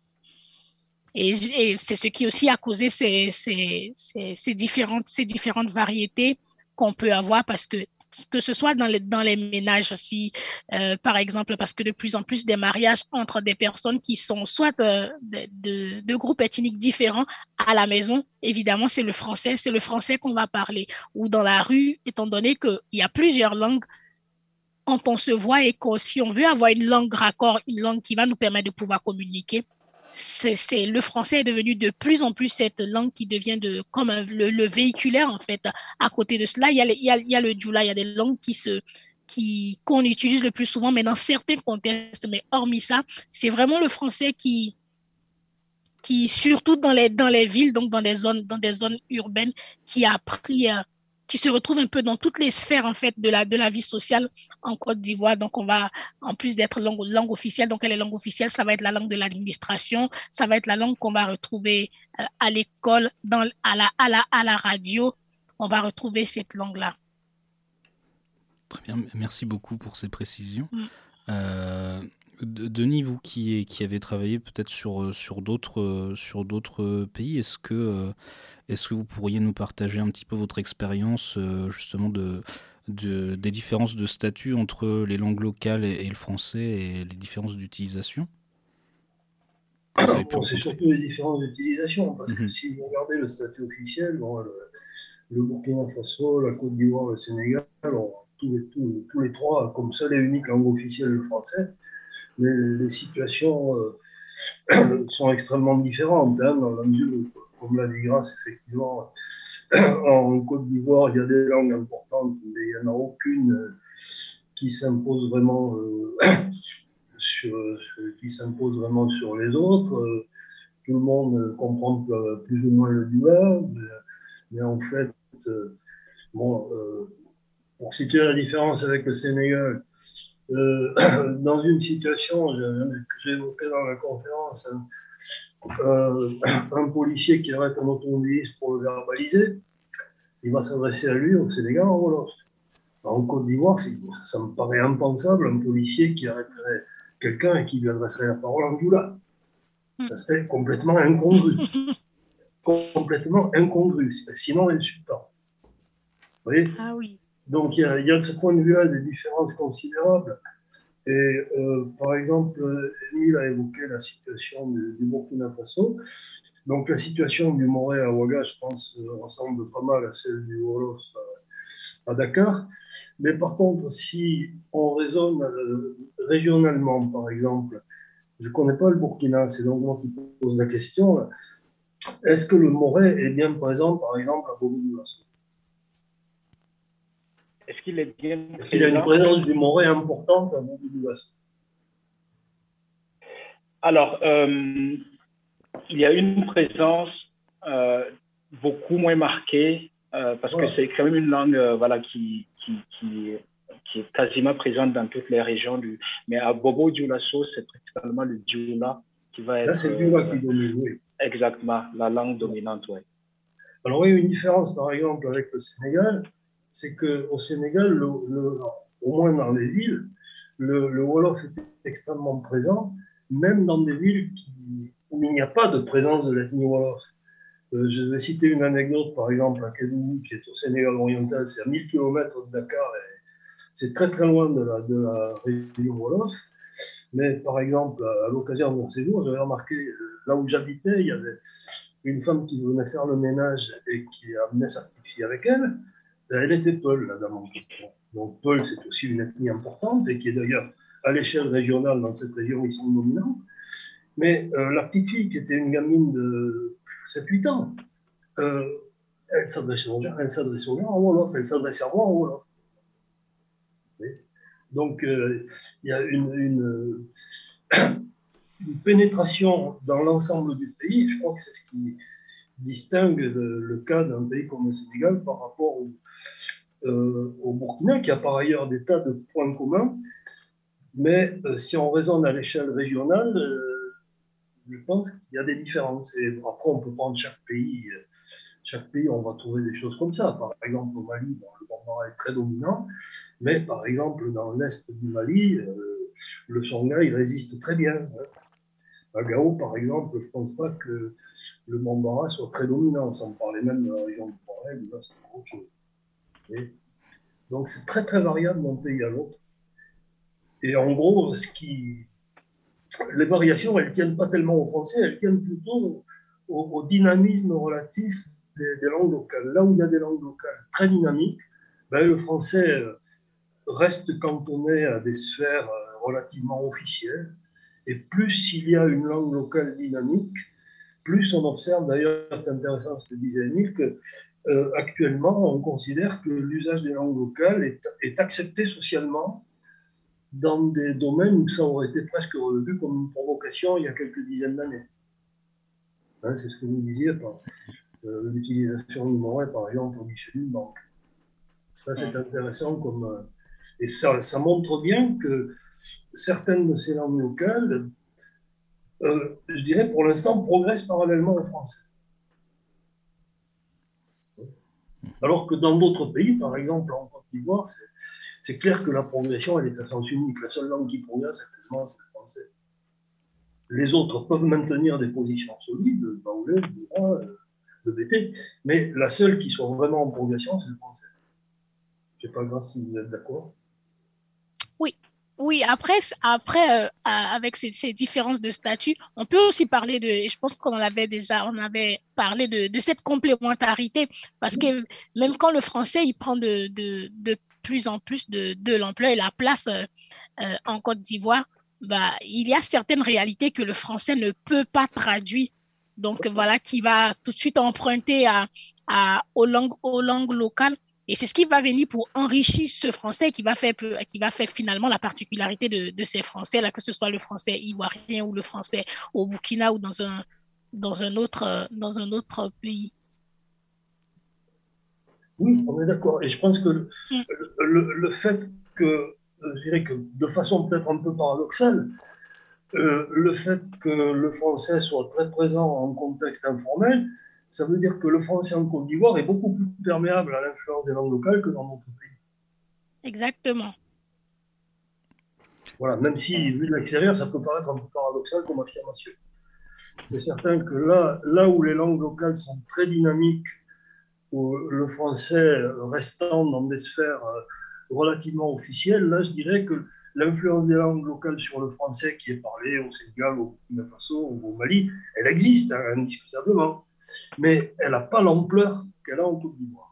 Et, et c'est ce qui aussi a causé ces, ces, ces, ces, différentes, ces différentes variétés qu'on peut avoir parce que que ce soit dans les, dans les ménages aussi, euh, par exemple, parce que de plus en plus des mariages entre des personnes qui sont soit euh, de, de, de groupes ethniques différents à la maison, évidemment, c'est le français, c'est le français qu'on va parler. Ou dans la rue, étant donné qu'il y a plusieurs langues, quand on se voit et que si on veut avoir une langue raccord, une langue qui va nous permettre de pouvoir communiquer, c'est, c'est, le français est devenu de plus en plus cette langue qui devient de, comme un, le, le véhiculaire, en fait. À côté de cela, il y a, il y a, il y a le djoula, il y a des langues qui se, qui, qu'on utilise le plus souvent, mais dans certains contextes. Mais hormis ça, c'est vraiment le français qui, qui surtout dans les, dans les villes, donc dans des zones, dans des zones urbaines, qui a pris, euh, qui se retrouve un peu dans toutes les sphères en fait de la, de la vie sociale en Côte d'Ivoire. Donc on va, en plus d'être langue, langue officielle, donc elle est langue officielle, ça va être la langue de l'administration, ça va être la langue qu'on va retrouver euh, à l'école, dans, à, la, à, la, à la radio, on va retrouver cette langue-là. Très bien, merci beaucoup pour ces précisions. Mm. Euh, Denis, vous qui, qui avez travaillé peut-être sur, sur, d'autres, sur d'autres pays, est-ce que, est-ce que vous pourriez nous partager un petit peu votre expérience justement de, de, des différences de statut entre les langues locales et, et le français et les différences d'utilisation? Bon, c'est surtout les différences d'utilisation, parce que mm-hmm. si vous regardez le statut officiel, bon, le, le Burkina Faso, la Côte d'Ivoire, le Sénégal, bon, tous, les, tous, tous les trois, comme seule et unique langue officielle le français, les, les situations euh, sont extrêmement différentes, hein, dans la mesure où, comme l'a dit Grace, effectivement, en Côte d'Ivoire, il y a des langues importantes, mais il n'y en a aucune euh, qui s'impose vraiment, euh, sur, sur, qui s'impose vraiment sur les autres. Euh, tout le monde comprend plus ou moins le djoula, mais, mais en fait, euh, bon, euh, pour situer la différence avec le Sénégal, Euh, dans une situation que j'ai évoquée dans la conférence, euh, un policier qui arrête un automobiliste pour le verbaliser, il va s'adresser à lui au Sénégal en Wolof. En Côte d'Ivoire, ça me paraît impensable, un policier qui arrêterait quelqu'un et qui lui adresserait la parole en djoula. Ça serait complètement incongru. complètement incongru, sinon insultant. Vous voyez ? Ah oui. Donc il y, a, il y a de ce point de vue-là des différences considérables. Et euh, par exemple, Émile a évoqué la situation du, du Burkina Faso. Donc la situation du Moré à Ouaga, je pense, euh, ressemble pas mal à celle du Wolof à, à Dakar. Mais par contre, si on raisonne euh, régionalement, par exemple, je ne connais pas le Burkina, c'est donc moi qui pose la question. Là. Est-ce que le Moré est bien présent, par exemple, à Bobo-Dioulasso ? Est-ce qu'il est bien Est-ce qu'il y a une présence du Moré importante à Bobo-Dioulasso ? Alors, euh, il y a une présence euh, beaucoup moins marquée euh, parce ouais. que c'est quand même une langue euh, voilà, qui, qui, qui, qui est quasiment présente dans toutes les régions. Du... Mais à Bobo-Dioulasso, c'est principalement le djoula qui va être... Là, c'est le djoula euh, qui domine, oui. Exactement, la langue dominante, oui. Alors, il y a une différence, par exemple, avec le Sénégal, c'est qu'au Sénégal, le, le, au moins dans les villes, le, le Wolof est extrêmement présent, même dans des villes qui, où il n'y a pas de présence de l'ethnie Wolof. Euh, je vais citer une anecdote, par exemple, à Kédougou, qui est au Sénégal oriental, c'est à mille kilomètres de Dakar, et c'est très très loin de la, de la région Wolof. Mais par exemple, à l'occasion de mon séjour, j'avais remarqué, là où j'habitais, il y avait une femme qui venait faire le ménage et qui amenait sa petite fille avec elle. Elle était Peul, la dame en question. Donc Peul, c'est aussi une ethnie importante et qui est d'ailleurs à l'échelle régionale dans cette région, ils sont dominants. Mais euh, la petite fille, qui était une gamine de sept huit ans, euh, elle s'adressait aux gens, elle s'adressait aux gens en Wolof, elle s'adressait à moi en Wolof. Donc il euh, y a une, une, une pénétration dans l'ensemble du pays. Je crois que c'est ce qui distingue le, le cas d'un pays comme le Sénégal par rapport au, euh, au Burkina, qui a par ailleurs des tas de points communs. Mais euh, si on raisonne à l'échelle régionale, euh, je pense qu'il y a des différences. Et après, on peut prendre chaque pays. Chaque pays, on va trouver des choses comme ça. Par exemple, au Mali, bon, le bambara est très dominant. Mais par exemple, dans l'est du Mali, euh, le Songhai, il résiste très bien. Hein. À Gao, par exemple, je ne pense pas que le bambara soit très dominant, sans parler même de la région du Forêt, là, c'est autre chose. Et donc, c'est très, très variable d'un pays à l'autre. Et en gros, ce qui... les variations, elles ne tiennent pas tellement au français, elles tiennent plutôt au, au dynamisme relatif des, des langues locales. Là où il y a des langues locales très dynamiques, ben, le français... reste cantonné à des sphères relativement officielles. Et plus il y a une langue locale dynamique, plus on observe, d'ailleurs, c'est intéressant ce que disait Émile, que euh, actuellement, on considère que l'usage des langues locales est, est accepté socialement dans des domaines où ça aurait été presque vu comme une provocation il y a quelques dizaines d'années. Hein, c'est ce que vous disiez par euh, l'utilisation du Morais, par exemple, au guichet d'une banque. Ça, c'est intéressant comme... Euh, et ça, ça montre bien que certaines de ces langues locales, euh, je dirais pour l'instant, progressent parallèlement au français. Alors que dans d'autres pays, par exemple en Côte d'Ivoire, c'est, c'est clair que la progression, elle est à sens unique. La seule langue qui progresse actuellement, c'est le français. Les autres peuvent maintenir des positions solides, le baoulé, le droit, le B T, mais la seule qui soit vraiment en progression, c'est le français. Je ne sais pas grave si vous êtes d'accord. Oui, oui. Après, après euh, avec ces, ces différences de statut, on peut aussi parler de, et je pense qu'on en avait déjà, on avait parlé de, de cette complémentarité, parce que même quand le français, il prend de, de, de plus en plus de, de l'ampleur et la place euh, euh, en Côte d'Ivoire, bah, il y a certaines réalités que le français ne peut pas traduire. Donc, voilà, qui va tout de suite emprunter à, à, aux, langues, aux langues locales. Et c'est ce qui va venir pour enrichir ce français qui va faire, qui va faire finalement la particularité de, de ces français, là, que ce soit le français ivoirien ou le français au Burkina ou dans un, dans un, autre, dans un autre pays. Oui, on est d'accord. Et je pense que le, mm. le, le fait que, je dirais que de façon peut-être un peu paradoxale, euh, le fait que le français soit très présent en contexte informel, ça veut dire que le français en Côte d'Ivoire est beaucoup plus perméable à l'influence des langues locales que dans d'autres pays. Exactement. Voilà, même si, vu de l'extérieur, ça peut paraître un peu paradoxal comme affirmation. C'est certain que là, là où les langues locales sont très dynamiques, où le français restant dans des sphères relativement officielles, là, je dirais que l'influence des langues locales sur le français qui est parlé au Sénégal, au Burkina Faso ou au Mali, elle existe, hein, indiscutablement. Mais elle n'a pas l'ampleur qu'elle a en Côte d'Ivoire.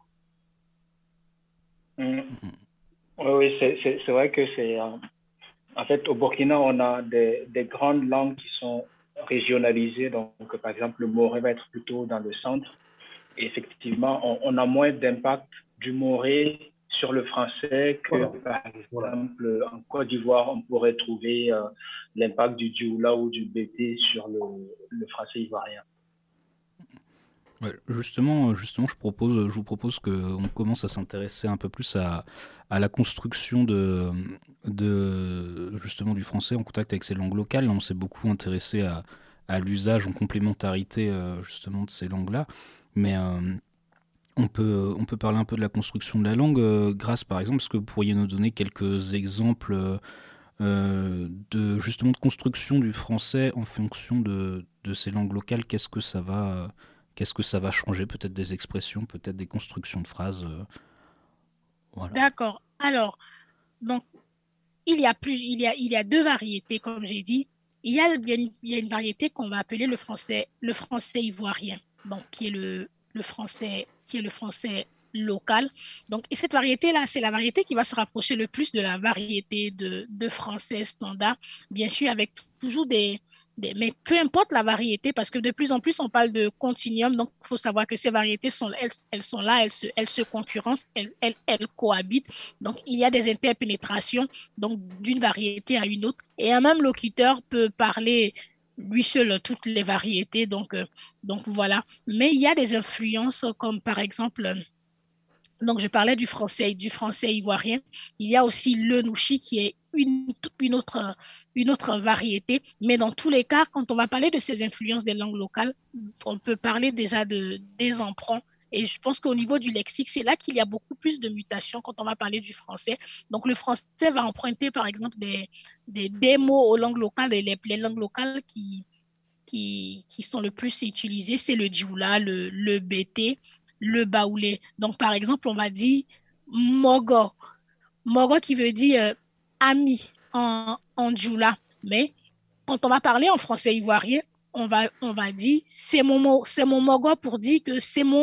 Mmh. Oui, oui, c'est, c'est, c'est vrai que c'est... Euh, en fait, au Burkina, on a des, des grandes langues qui sont régionalisées. Donc, par exemple, le moré va être plutôt dans le centre. Et effectivement, on, on a moins d'impact du moré sur le français que, voilà. Par exemple, voilà. En Côte d'Ivoire, on pourrait trouver euh, l'impact du dioula ou du B T sur le, le français ivoirien. Ouais, justement, justement, je propose, je vous propose qu'on commence à s'intéresser un peu plus à, à la construction de, de, justement, du français en contact avec ces langues locales. On s'est beaucoup intéressé à, à l'usage en complémentarité, euh, justement, de ces langues-là. Mais euh, on peut, on peut parler un peu de la construction de la langue. Euh, Grâce, par exemple, est-ce que vous pourriez nous donner quelques exemples euh, de, justement, de construction du français en fonction de, de ces langues locales? Qu'est-ce que ça va... Qu'est-ce que ça va changer? Peut-être des expressions, peut-être des constructions de phrases. Euh, voilà. D'accord. Alors, donc, il y a plus, il y a, il y a deux variétés, comme j'ai dit. Il y a, il y a, une, il y a une variété qu'on va appeler le français, le français ivoirien, donc qui est le, le français, qui est le français local. Donc, et cette variété-là, c'est la variété qui va se rapprocher le plus de la variété de, de français standard, bien sûr, avec toujours des Des, mais peu importe la variété, parce que de plus en plus, on parle de continuum. Donc, il faut savoir que ces variétés, sont, elles, elles sont là, elles se, elles se concurrencent, elles, elles, elles cohabitent. Donc, il y a des interpénétrations donc, d'une variété à une autre. Et un même locuteur peut parler lui seul toutes les variétés. Donc, euh, donc, voilà. Mais il y a des influences comme, par exemple... Donc, je parlais du français, du français ivoirien. Il y a aussi le nouchi qui est une, une, autre, une autre variété. Mais dans tous les cas, quand on va parler de ces influences des langues locales, on peut parler déjà de, des emprunts. Et je pense qu'au niveau du lexique, c'est là qu'il y a beaucoup plus de mutations quand on va parler du français. Donc, le français va emprunter, par exemple, des, des, des mots aux langues locales. Et les, les langues locales qui, qui, qui sont le plus utilisées, c'est le dioula, le, le B T, le baoulé. Donc, par exemple, on va dire mogo. Mogo qui veut dire euh, ami en, en djoula. Mais quand on va parler en français ivoirien, on va, on va dire c'est mon, c'est mon mogo pour dire que c'est mon,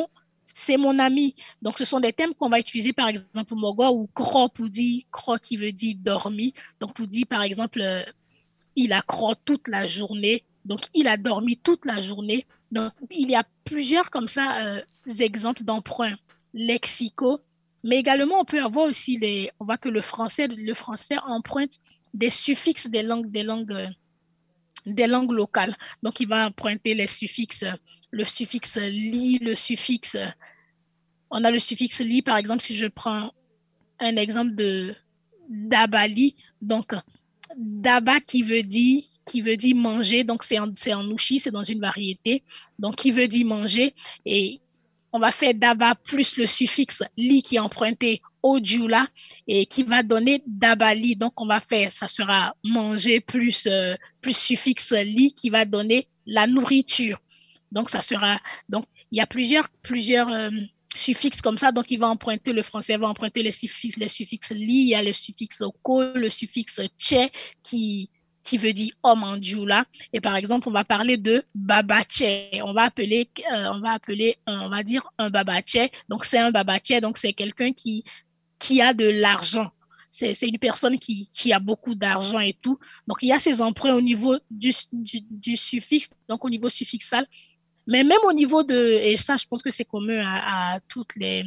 c'est mon ami. Donc, ce sont des thèmes qu'on va utiliser, par exemple, Mogo ou Kro pour dire, Kro qui veut dire dormi. Donc, pour dire, par exemple, euh, il a Kro toute la journée. Donc, il a dormi toute la journée. Donc, il y a plusieurs comme ça euh, exemples d'emprunts lexicaux. Mais également, on peut avoir aussi les, on voit que le français, le français emprunte des suffixes des langues, des langues, euh, des langues locales. Donc, il va emprunter les suffixes, le suffixe li, le suffixe. On a le suffixe li, par exemple, si je prends un exemple de d'abali, donc daba qui veut dire qui veut dire manger, donc c'est en, c'est en ouchi, c'est dans une variété, donc qui veut dire manger, et on va faire daba plus le suffixe li qui est emprunté au djoula et qui va donner dabali, donc on va faire, ça sera manger plus, euh, plus suffixe li qui va donner la nourriture, donc ça sera, donc il y a plusieurs, plusieurs euh, suffixes comme ça, donc il va emprunter, le français va emprunter les suffixes, les suffixes li, il y a le suffixe ko, le suffixe tche qui, qui veut dire homme en djoula. Et par exemple, on va parler de babache. On va appeler, euh, on va appeler, on va dire un babache. Donc c'est un babache, donc c'est quelqu'un qui, qui a de l'argent. C'est, c'est une personne qui, qui a beaucoup d'argent et tout. Donc il y a ces emprunts au niveau du, du, du suffixe, donc au niveau suffixal. Mais même au niveau de, et ça, je pense que c'est commun à, à toutes les,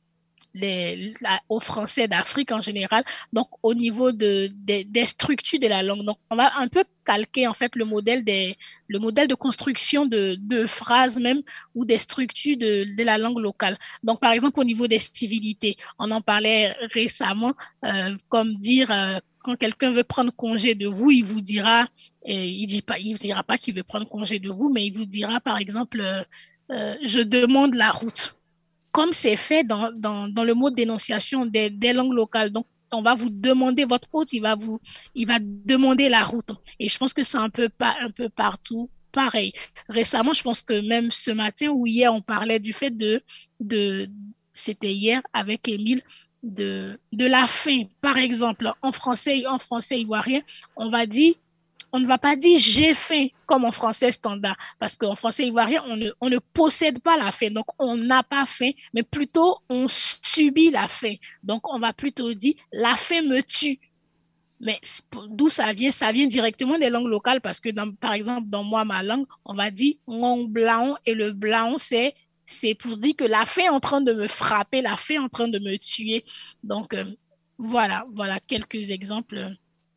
les, la, aux Français d'Afrique en général, donc au niveau de, de, des structures de la langue. Donc, on va un peu calquer en fait le modèle, des, le modèle de construction de, de phrases même ou des structures de, de la langue locale. Donc, par exemple, au niveau des civilités, on en parlait récemment, euh, comme dire... Euh, quand quelqu'un veut prendre congé de vous, il vous dira, et il dit pas, il dira pas qu'il veut prendre congé de vous, mais il vous dira, par exemple, euh, euh, je demande la route. Comme c'est fait dans, dans, dans le mot de dénonciation des, des langues locales. Donc, on va vous demander votre route, il va vous, il va demander la route. Et je pense que c'est un peu, pas, un peu partout pareil. Récemment, je pense que même ce matin ou hier, on parlait du fait de, de c'était hier avec Émile, de, de la faim. Par exemple, en français, en français ivoirien, on va dire, on ne va pas dire j'ai faim comme en français standard, parce qu'en français ivoirien, on ne, on ne possède pas la faim, donc on n'a pas faim, mais plutôt on subit la faim. Donc on va plutôt dire la faim me tue. Mais d'où ça vient? Ça vient directement des langues locales, parce que dans, par exemple, dans moi, ma langue, on va dire mon blaon, et le blaon, c'est c'est pour dire que la faim est en train de me frapper, la faim est en train de me tuer. Donc, euh, voilà, voilà quelques exemples.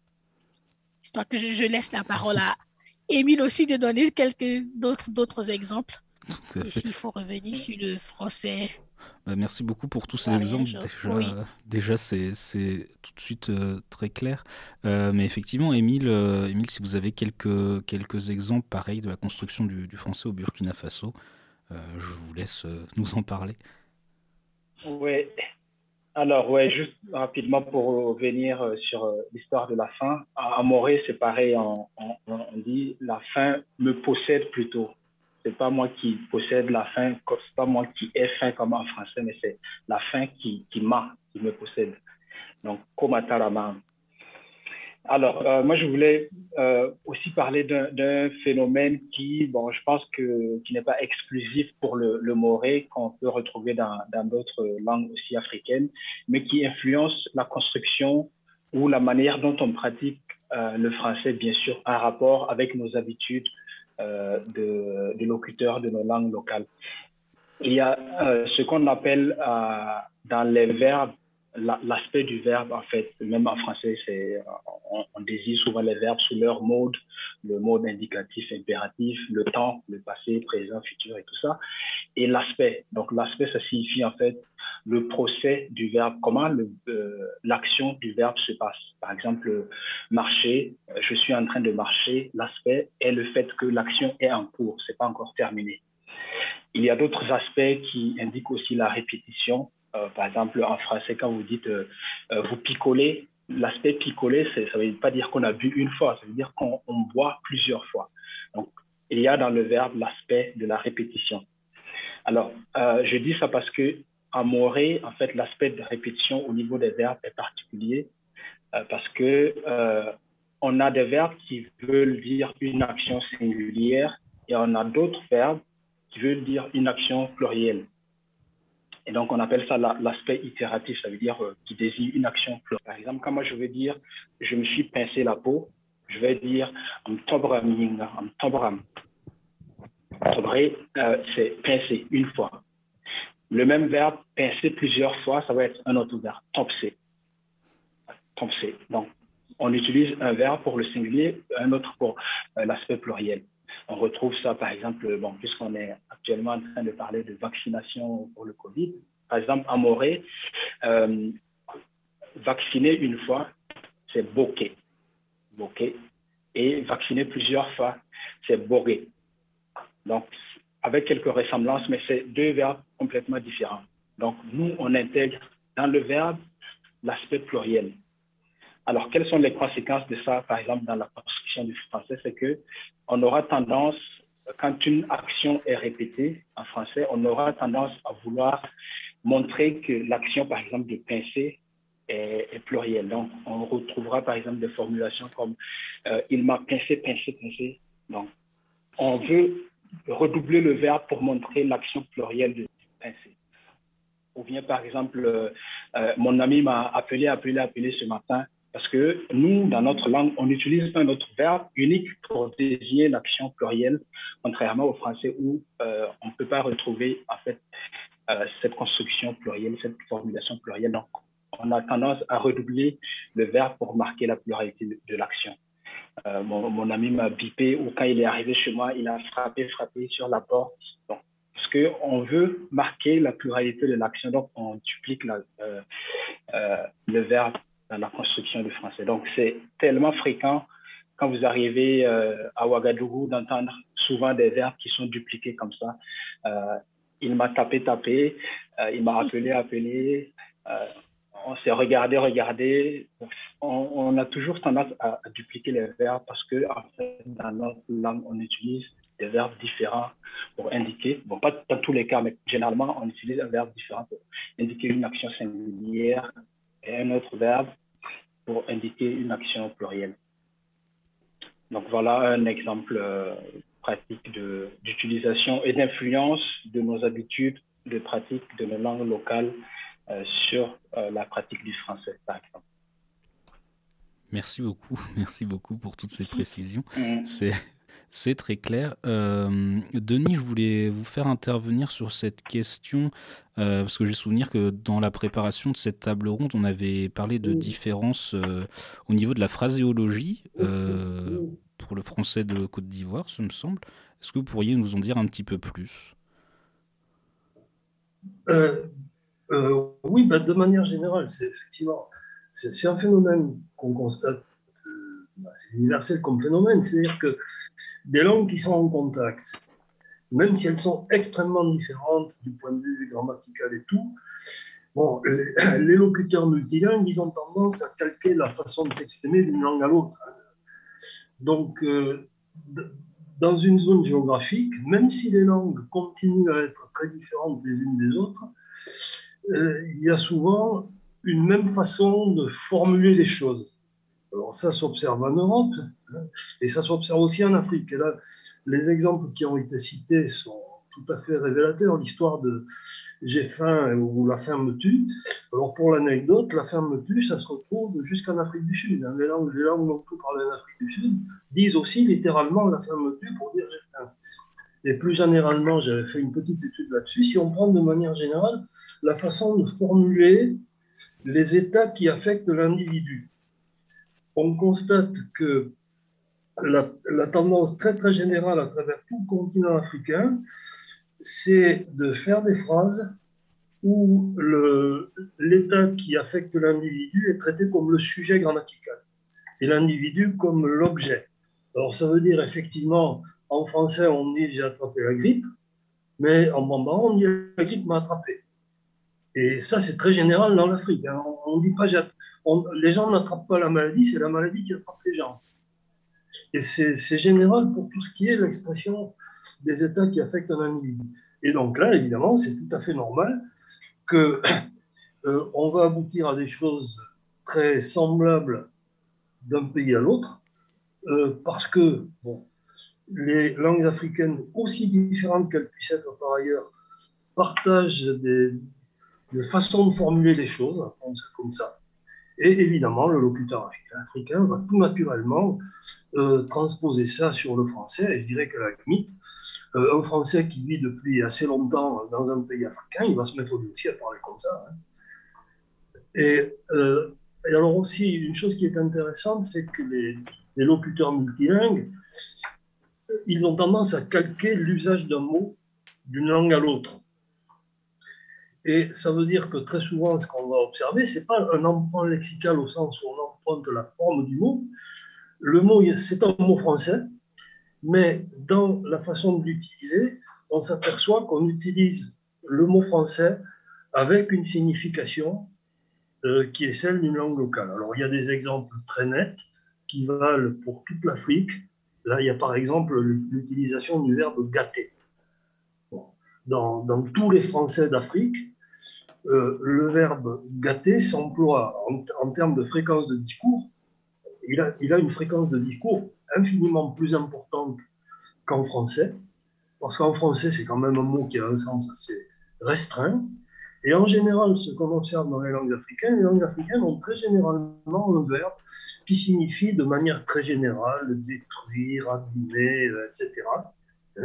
Histoire que je, je laisse la parole à Émile aussi de donner quelques d'autres, d'autres exemples. Et s'il faut revenir sur le français. Bah, merci beaucoup pour tous ces ouais, exemples. Je... Déjà, oui. déjà c'est, c'est tout de suite euh, très clair. Euh, mais effectivement, Émile, euh, Émile, si vous avez quelques, quelques exemples pareils de la construction du, du français au Burkina Faso, euh, je vous laisse euh, nous en parler. Oui. Alors, ouais, juste rapidement pour revenir sur l'histoire de la faim. À Morée, c'est pareil, on, on, on dit la faim me possède plutôt. C'est pas moi qui possède la faim, c'est pas moi qui ai faim comme en français, mais c'est la faim qui, qui m'a, qui me possède. Donc, komatarama. Alors, euh, moi, je voulais euh, aussi parler d'un, d'un phénomène qui, bon, je pense que qui n'est pas exclusif pour le, le moré, qu'on peut retrouver dans, dans d'autres langues aussi africaines, mais qui influence la construction ou la manière dont on pratique euh, le français, bien sûr, en rapport avec nos habitudes euh, de, de locuteurs de nos langues locales. Il y a euh, ce qu'on appelle euh, dans les verbes, l'aspect du verbe, en fait, même en français, c'est, on, on désigne souvent les verbes sous leur mode, le mode indicatif, impératif, le temps, le passé, présent, futur et tout ça. Et l'aspect, donc l'aspect, ça signifie en fait le procès du verbe, comment le, euh, l'action du verbe se passe. Par exemple, marcher, je suis en train de marcher, l'aspect est le fait que l'action est en cours, c'est pas encore terminé. Il y a d'autres aspects qui indiquent aussi la répétition. Euh, par exemple, en français, quand vous dites euh, euh, vous picolez, l'aspect picoler, c'est, ça ne veut pas dire qu'on a bu une fois, ça veut dire qu'on on boit plusieurs fois. Donc, il y a dans le verbe l'aspect de la répétition. Alors, euh, je dis ça parce que en moré, en fait, l'aspect de répétition au niveau des verbes est particulier euh, parce que euh, on a des verbes qui veulent dire une action singulière et on a d'autres verbes qui veulent dire une action plurielle. Et donc, on appelle ça la, l'aspect itératif, ça veut dire euh, qui désigne une action plurielle. Par exemple, quand moi je veux dire je me suis pincé la peau, je vais dire am tobram yinga, am tobram. Tobrer, euh, c'est pincer une fois. Le même verbe pincer plusieurs fois, ça va être un autre verbe, topser. Topser. Donc, on utilise un verbe pour le singulier, un autre pour euh, l'aspect pluriel. On retrouve ça, par exemple, bon, puisqu'on est actuellement en train de parler de vaccination pour le Covid. Par exemple, à Morée, euh, vacciner une fois, c'est boquer. Boquer. Et vacciner plusieurs fois, c'est boguer. Donc, avec quelques ressemblances, mais c'est deux verbes complètement différents. Donc, nous, on intègre dans le verbe l'aspect pluriel. Alors, quelles sont les conséquences de ça, par exemple, dans la construction du français? C'est qu'on aura tendance, quand une action est répétée en français, on aura tendance à vouloir montrer que l'action, par exemple, de pincer est, est plurielle. Donc, on retrouvera, par exemple, des formulations comme euh, « il m'a pincé, pincé, pincé ». Donc, on veut redoubler le verbe pour montrer l'action plurielle de pincer. Ou bien, par exemple, euh, euh, mon ami m'a appelé, appelé, appelé ce matin. Parce que nous, dans notre langue, on utilise un autre verbe unique pour désigner l'action plurielle, contrairement au français où euh, on ne peut pas retrouver en fait euh, cette construction plurielle, cette formulation plurielle. Donc, on a tendance à redoubler le verbe pour marquer la pluralité de, de l'action. Euh, mon, mon ami m'a bipé ou quand il est arrivé chez moi, il a frappé, frappé sur la porte. Donc, parce qu'on veut marquer la pluralité de l'action, donc on duplique la, euh, euh, le verbe dans la construction du français. Donc, c'est tellement fréquent quand vous arrivez euh, à Ouagadougou d'entendre souvent des verbes qui sont dupliqués comme ça. Euh, il m'a tapé, tapé, euh, il m'a appelé, appelé, euh, on s'est regardé, regardé. On, on a toujours tendance à, à dupliquer les verbes parce que, en fait, dans notre langue, on utilise des verbes différents pour indiquer, bon, pas dans tous les cas, mais généralement, on utilise un verbe différent pour indiquer une action singulière et un autre verbe pour indiquer une action plurielle. Donc voilà un exemple euh, pratique de, d'utilisation et d'influence de nos habitudes de pratique de nos langues locales euh, sur euh, la pratique du français, par exemple. Merci beaucoup, merci beaucoup pour toutes ces précisions. Mmh. C'est... C'est très clair. Euh, Denis, je voulais vous faire intervenir sur cette question, euh, parce que j'ai souvenir que dans la préparation de cette table ronde, on avait parlé de différences euh, au niveau de la phraséologie euh, pour le français de Côte d'Ivoire, ce me semble. Est-ce que vous pourriez nous en dire un petit peu plus? euh, euh, Oui, bah, de manière générale, c'est effectivement c'est, c'est un phénomène qu'on constate, euh, bah, c'est universel comme phénomène, c'est-à-dire que des langues qui sont en contact, même si elles sont extrêmement différentes du point de vue grammatical et tout, bon, les, les locuteurs multilingues, ils ont tendance à calquer la façon de s'exprimer d'une langue à l'autre. Donc, euh, dans une zone géographique, même si les langues continuent à être très différentes les unes des autres, euh, il y a souvent une même façon de formuler les choses. Alors ça s'observe en Europe, hein, et ça s'observe aussi en Afrique. Et là, les exemples qui ont été cités sont tout à fait révélateurs. L'histoire de j'ai faim ou la faim me tue. Alors pour l'anecdote, la faim me tue, ça se retrouve jusqu'en Afrique du Sud. Hein. Les langues, les langues dont on parle en Afrique du Sud disent aussi littéralement la faim me tue pour dire j'ai faim. Et plus généralement, j'avais fait une petite étude là-dessus. Si on prend de manière générale la façon de formuler les états qui affectent l'individu, on constate que la, la tendance très très générale à travers tout le continent africain, c'est de faire des phrases où le, l'état qui affecte l'individu est traité comme le sujet grammatical et l'individu comme l'objet. Alors ça veut dire effectivement, en français on dit j'ai attrapé la grippe, mais en bambara on dit la grippe m'a attrapé. Et ça c'est très général dans l'Afrique. Hein. On, on dit pas j'ai On, les gens n'attrapent pas la maladie, c'est la maladie qui attrape les gens. Et c'est, c'est général pour tout ce qui est l'expression des états qui affectent un individu. Et donc là, évidemment, c'est tout à fait normal qu'on euh, va aboutir à des choses très semblables d'un pays à l'autre, euh, parce que bon, les langues africaines, aussi différentes qu'elles puissent être par ailleurs, partagent des, une façon de formuler les choses, comme ça. Et évidemment, le locuteur africain va tout naturellement euh, transposer ça sur le français. Et je dirais qu'à la limite, euh, un Français qui vit depuis assez longtemps dans un pays africain, il va se mettre aussi à parler comme ça. Hein. Et, euh, et alors aussi, une chose qui est intéressante, c'est que les, les locuteurs multilingues, ils ont tendance à calquer l'usage d'un mot d'une langue à l'autre. Et ça veut dire que très souvent, ce qu'on va observer, ce n'est pas un emprunt lexical au sens où on emprunte la forme du mot. Le mot, c'est un mot français, mais dans la façon de l'utiliser, on s'aperçoit qu'on utilise le mot français avec une signification euh, qui est celle d'une langue locale. Alors, il y a des exemples très nets qui valent pour toute l'Afrique. Là, il y a par exemple l'utilisation du verbe gâter. Bon. Dans, dans tous les Français d'Afrique, euh, le verbe gâter s'emploie en, en termes de fréquence de discours. Il a, il a une fréquence de discours infiniment plus importante qu'en français, parce qu'en français, c'est quand même un mot qui a un sens assez restreint. Et en général, ce qu'on observe dans les langues africaines, les langues africaines ont très généralement un verbe qui signifie de manière très générale détruire, abîmer, et cetera.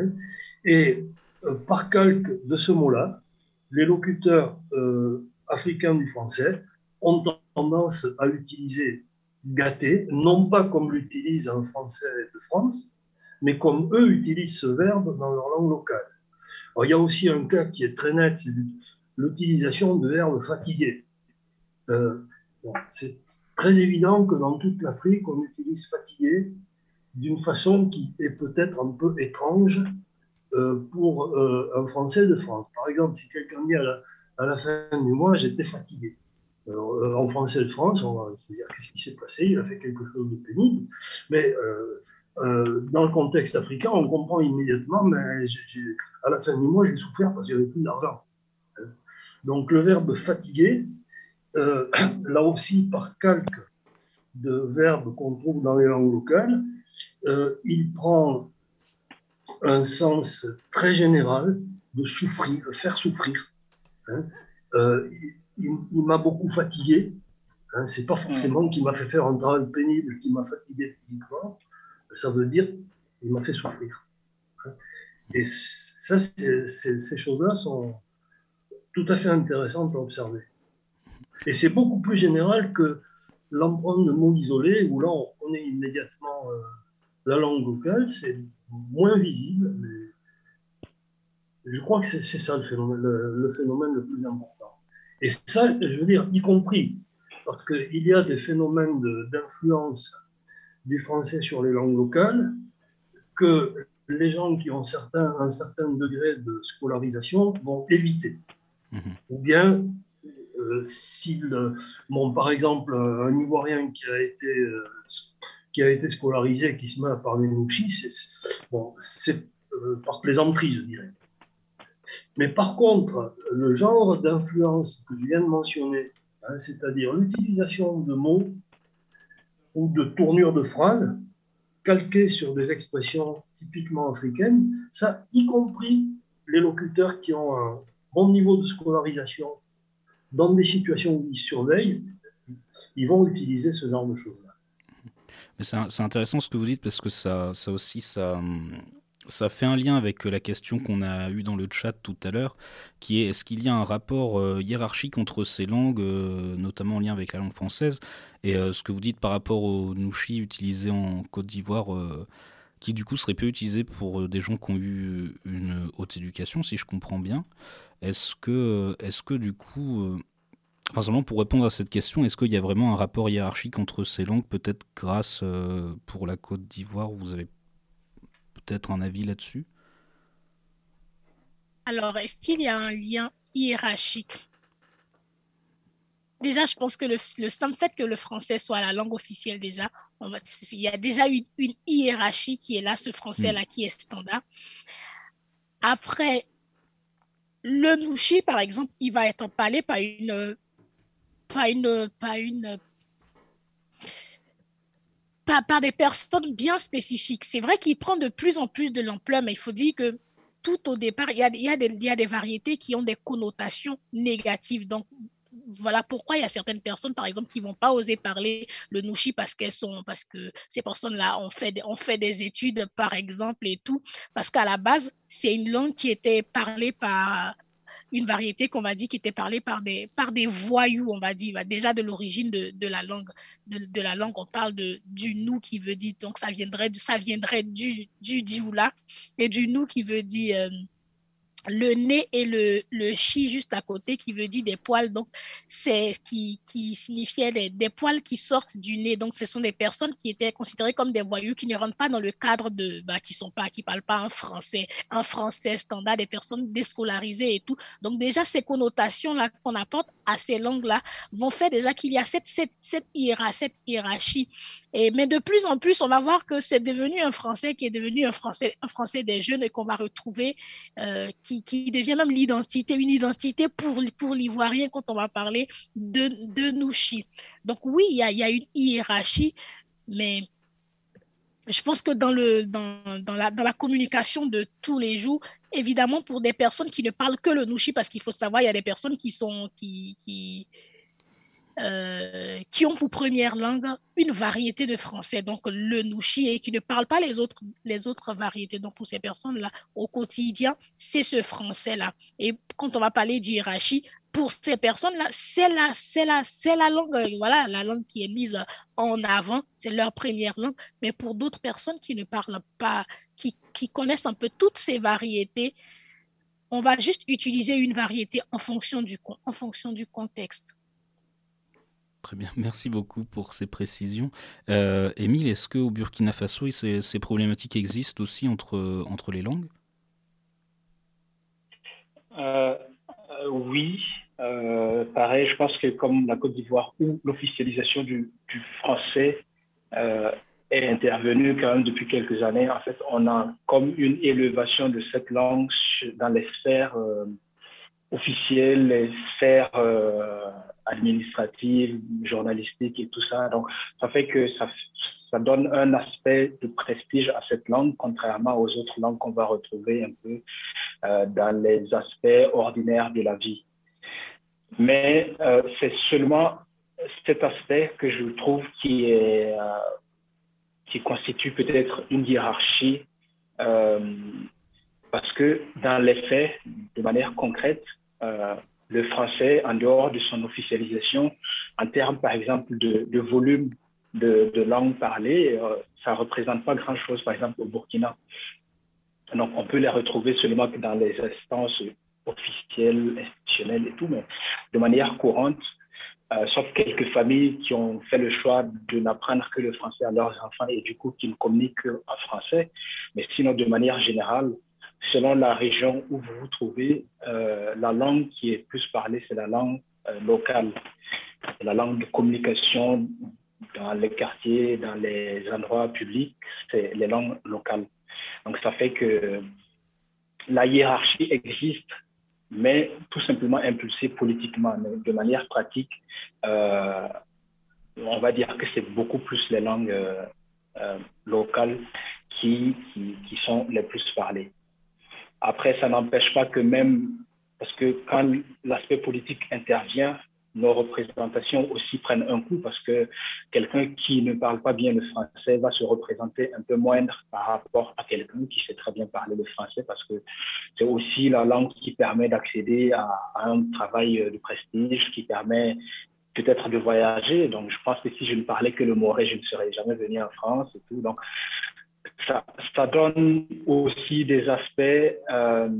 Et euh, par calque de ce mot-là, les locuteurs euh, africains du français ont tendance à utiliser gâter, non pas comme l'utilise un Français de France, mais comme eux utilisent ce verbe dans leur langue locale. Alors, il y a aussi un cas qui est très net, c'est l'utilisation du verbe fatigué. Euh, bon, c'est très évident que dans toute l'Afrique, on utilise fatigué d'une façon qui est peut-être un peu étrange euh, pour euh, un Français de France. Par exemple, si quelqu'un dit à la, à la fin du mois, j'étais fatigué. Alors, euh, en Français de France, on va se dire qu'est-ce qui s'est passé, il a fait quelque chose de pénible. Mais euh, euh, dans le contexte africain, on comprend immédiatement, mais j'ai, j'ai, à la fin du mois, j'ai souffert parce qu'il n'y avait plus d'argent. Donc le verbe fatigué, euh, là aussi par calque de verbes qu'on trouve dans les langues locales, euh, il prend un sens très général de souffrir, de faire souffrir. Hein. Euh, il, il m'a beaucoup fatigué. Hein, c'est pas forcément mmh. qu'il m'a fait faire un travail pénible, qu'il m'a fatigué physiquement. Ça veut dire qu'il m'a fait souffrir. Hein. Et ça, c'est, c'est, ces choses-là sont tout à fait intéressantes à observer. Et c'est beaucoup plus général que l'empreinte de mots isolés, où là, on reconnaît immédiatement euh, la langue locale. C'est moins visible, mais je crois que c'est, c'est ça le phénomène, le, le phénomène le plus important. Et ça, je veux dire, y compris, parce qu'il y a des phénomènes de, d'influence du français sur les langues locales que les gens qui ont certains, un certain degré de scolarisation vont éviter. Mmh. Ou bien, euh, s'il, bon, par exemple, un Ivoirien qui a été, euh, qui a été scolarisé, qui se met à parler Nouchi, c'est, bon, c'est euh, par plaisanterie, je dirais. Mais par contre, le genre d'influence que je viens de mentionner, hein, c'est-à-dire l'utilisation de mots ou de tournures de phrases calquées sur des expressions typiquement africaines, ça, y compris les locuteurs qui ont un bon niveau de scolarisation, dans des situations où ils surveillent, ils vont utiliser ce genre de choses-là. Mais c'est, c'est intéressant ce que vous dites, parce que ça, ça aussi, ça... Ça fait un lien avec la question qu'on a eue dans le chat tout à l'heure, qui est est-ce qu'il y a un rapport euh, hiérarchique entre ces langues, euh, notamment en lien avec la langue française, et euh, ce que vous dites par rapport au nouchi utilisé en Côte d'Ivoire, euh, qui du coup serait peu utilisé pour des gens qui ont eu une haute éducation, si je comprends bien. Est-ce que, est-ce que du coup, euh, enfin seulement pour répondre à cette question, est-ce qu'il y a vraiment un rapport hiérarchique entre ces langues, peut-être grâce euh, pour la Côte d'Ivoire, vous avez peut-être un avis là-dessus? Alors, est-ce qu'il y a un lien hiérarchique? Déjà, je pense que le, le simple fait que le français soit la langue officielle, déjà, on va, il y a déjà une, une hiérarchie qui est là, ce français-là, mmh. qui est standard. Après, le nouchi, par exemple, il va être parlé par une... Par une, par une Par, par des personnes bien spécifiques. C'est vrai qu'il prend de plus en plus de l'ampleur, mais il faut dire que tout au départ, il y a, il y a des, il y a des variétés qui ont des connotations négatives. Donc, voilà pourquoi il y a certaines personnes, par exemple, qui ne vont pas oser parler le Nushi parce qu'elles sont, parce que ces personnes-là ont fait, ont fait des études, par exemple, et tout. Parce qu'à la base, c'est une langue qui était parlée par une variété qu'on va dire qui était parlée par des, par des voyous, on va dire. Déjà de l'origine de, de la langue, de, de la langue, on parle de, du nou qui veut dire, donc ça viendrait, ça viendrait du, du dioula et du nou qui veut dire euh, le nez et le, le chi juste à côté qui veut dire des poils, donc c'est qui, qui signifiait des, des poils qui sortent du nez. Donc ce sont des personnes qui étaient considérées comme des voyous, qui ne rentrent pas dans le cadre de, bah, qui sont pas, qui parlent pas un français, un français standard, des personnes déscolarisées et tout. Donc déjà ces connotations là qu'on apporte à ces langues là vont faire déjà qu'il y a cette cette cette, hiérar- cette hiérarchie. Et, mais de plus en plus, on va voir que c'est devenu un français qui est devenu un français, un français des jeunes et qu'on va retrouver, euh, qui, qui devient même l'identité, une identité pour, pour l'Ivoirien quand on va parler de, de Nushi. Donc oui, il y a, il y a une hiérarchie, mais je pense que dans, le, dans, dans, la, dans la communication de tous les jours, évidemment pour des personnes qui ne parlent que le Nushi, parce qu'il faut savoir, il y a des personnes qui sont... qui, qui Euh, qui ont pour première langue une variété de français, donc le Nushi, et qui ne parlent pas les autres, les autres variétés. Donc pour ces personnes-là, au quotidien, c'est ce français-là. Et quand on va parler d'hiérarchie, pour ces personnes-là, c'est la, c'est la, c'est la langue, voilà, la langue qui est mise en avant, c'est leur première langue. Mais pour d'autres personnes qui ne parlent pas, qui, qui connaissent un peu toutes ces variétés, on va juste utiliser une variété en fonction du, en fonction du contexte. Très bien, merci beaucoup pour ces précisions. Euh, Émile, est-ce qu'au Burkina Faso, ces, ces problématiques existent aussi entre, entre les langues ? euh, euh, Oui, euh, pareil, je pense que comme la Côte d'Ivoire, où l'officialisation du, du français euh, est intervenue quand même depuis quelques années, en fait, on a comme une élévation de cette langue dans les sphères euh, officielles, les sphères... Euh, administrative, journalistique et tout ça. Donc, ça fait que ça, ça donne un aspect de prestige à cette langue, contrairement aux autres langues qu'on va retrouver un peu euh, dans les aspects ordinaires de la vie. Mais euh, c'est seulement cet aspect que je trouve qui, est, euh, qui constitue peut-être une hiérarchie euh, parce que dans les faits, de manière concrète, euh, le français, en dehors de son officialisation, en termes, par exemple, de, de volume de, de langue parlée, euh, ça ne représente pas grand-chose, par exemple, au Burkina. Donc, on peut les retrouver seulement dans les instances officielles, institutionnelles et tout, mais de manière courante, euh, sauf quelques familles qui ont fait le choix de n'apprendre que le français à leurs enfants et du coup, qui ne communiquent qu'en français. Mais sinon, de manière générale, selon la région où vous vous trouvez, euh, la langue qui est plus parlée, c'est la langue euh, locale, la langue de communication dans les quartiers, dans les endroits publics, c'est les langues locales. Donc, ça fait que la hiérarchie existe, mais tout simplement impulsée politiquement. Mais de manière pratique, euh, on va dire que c'est beaucoup plus les langues euh, euh, locales qui, qui, qui sont les plus parlées. Après, ça n'empêche pas que même, parce que quand l'aspect politique intervient, nos représentations aussi prennent un coup parce que quelqu'un qui ne parle pas bien le français va se représenter un peu moindre par rapport à quelqu'un qui sait très bien parler le français parce que c'est aussi la langue qui permet d'accéder à, à un travail de prestige, qui permet peut-être de voyager. Donc, je pense que si je ne parlais que le moré, je ne serais jamais venu en France et tout. Donc, Ça, ça donne aussi des aspects euh,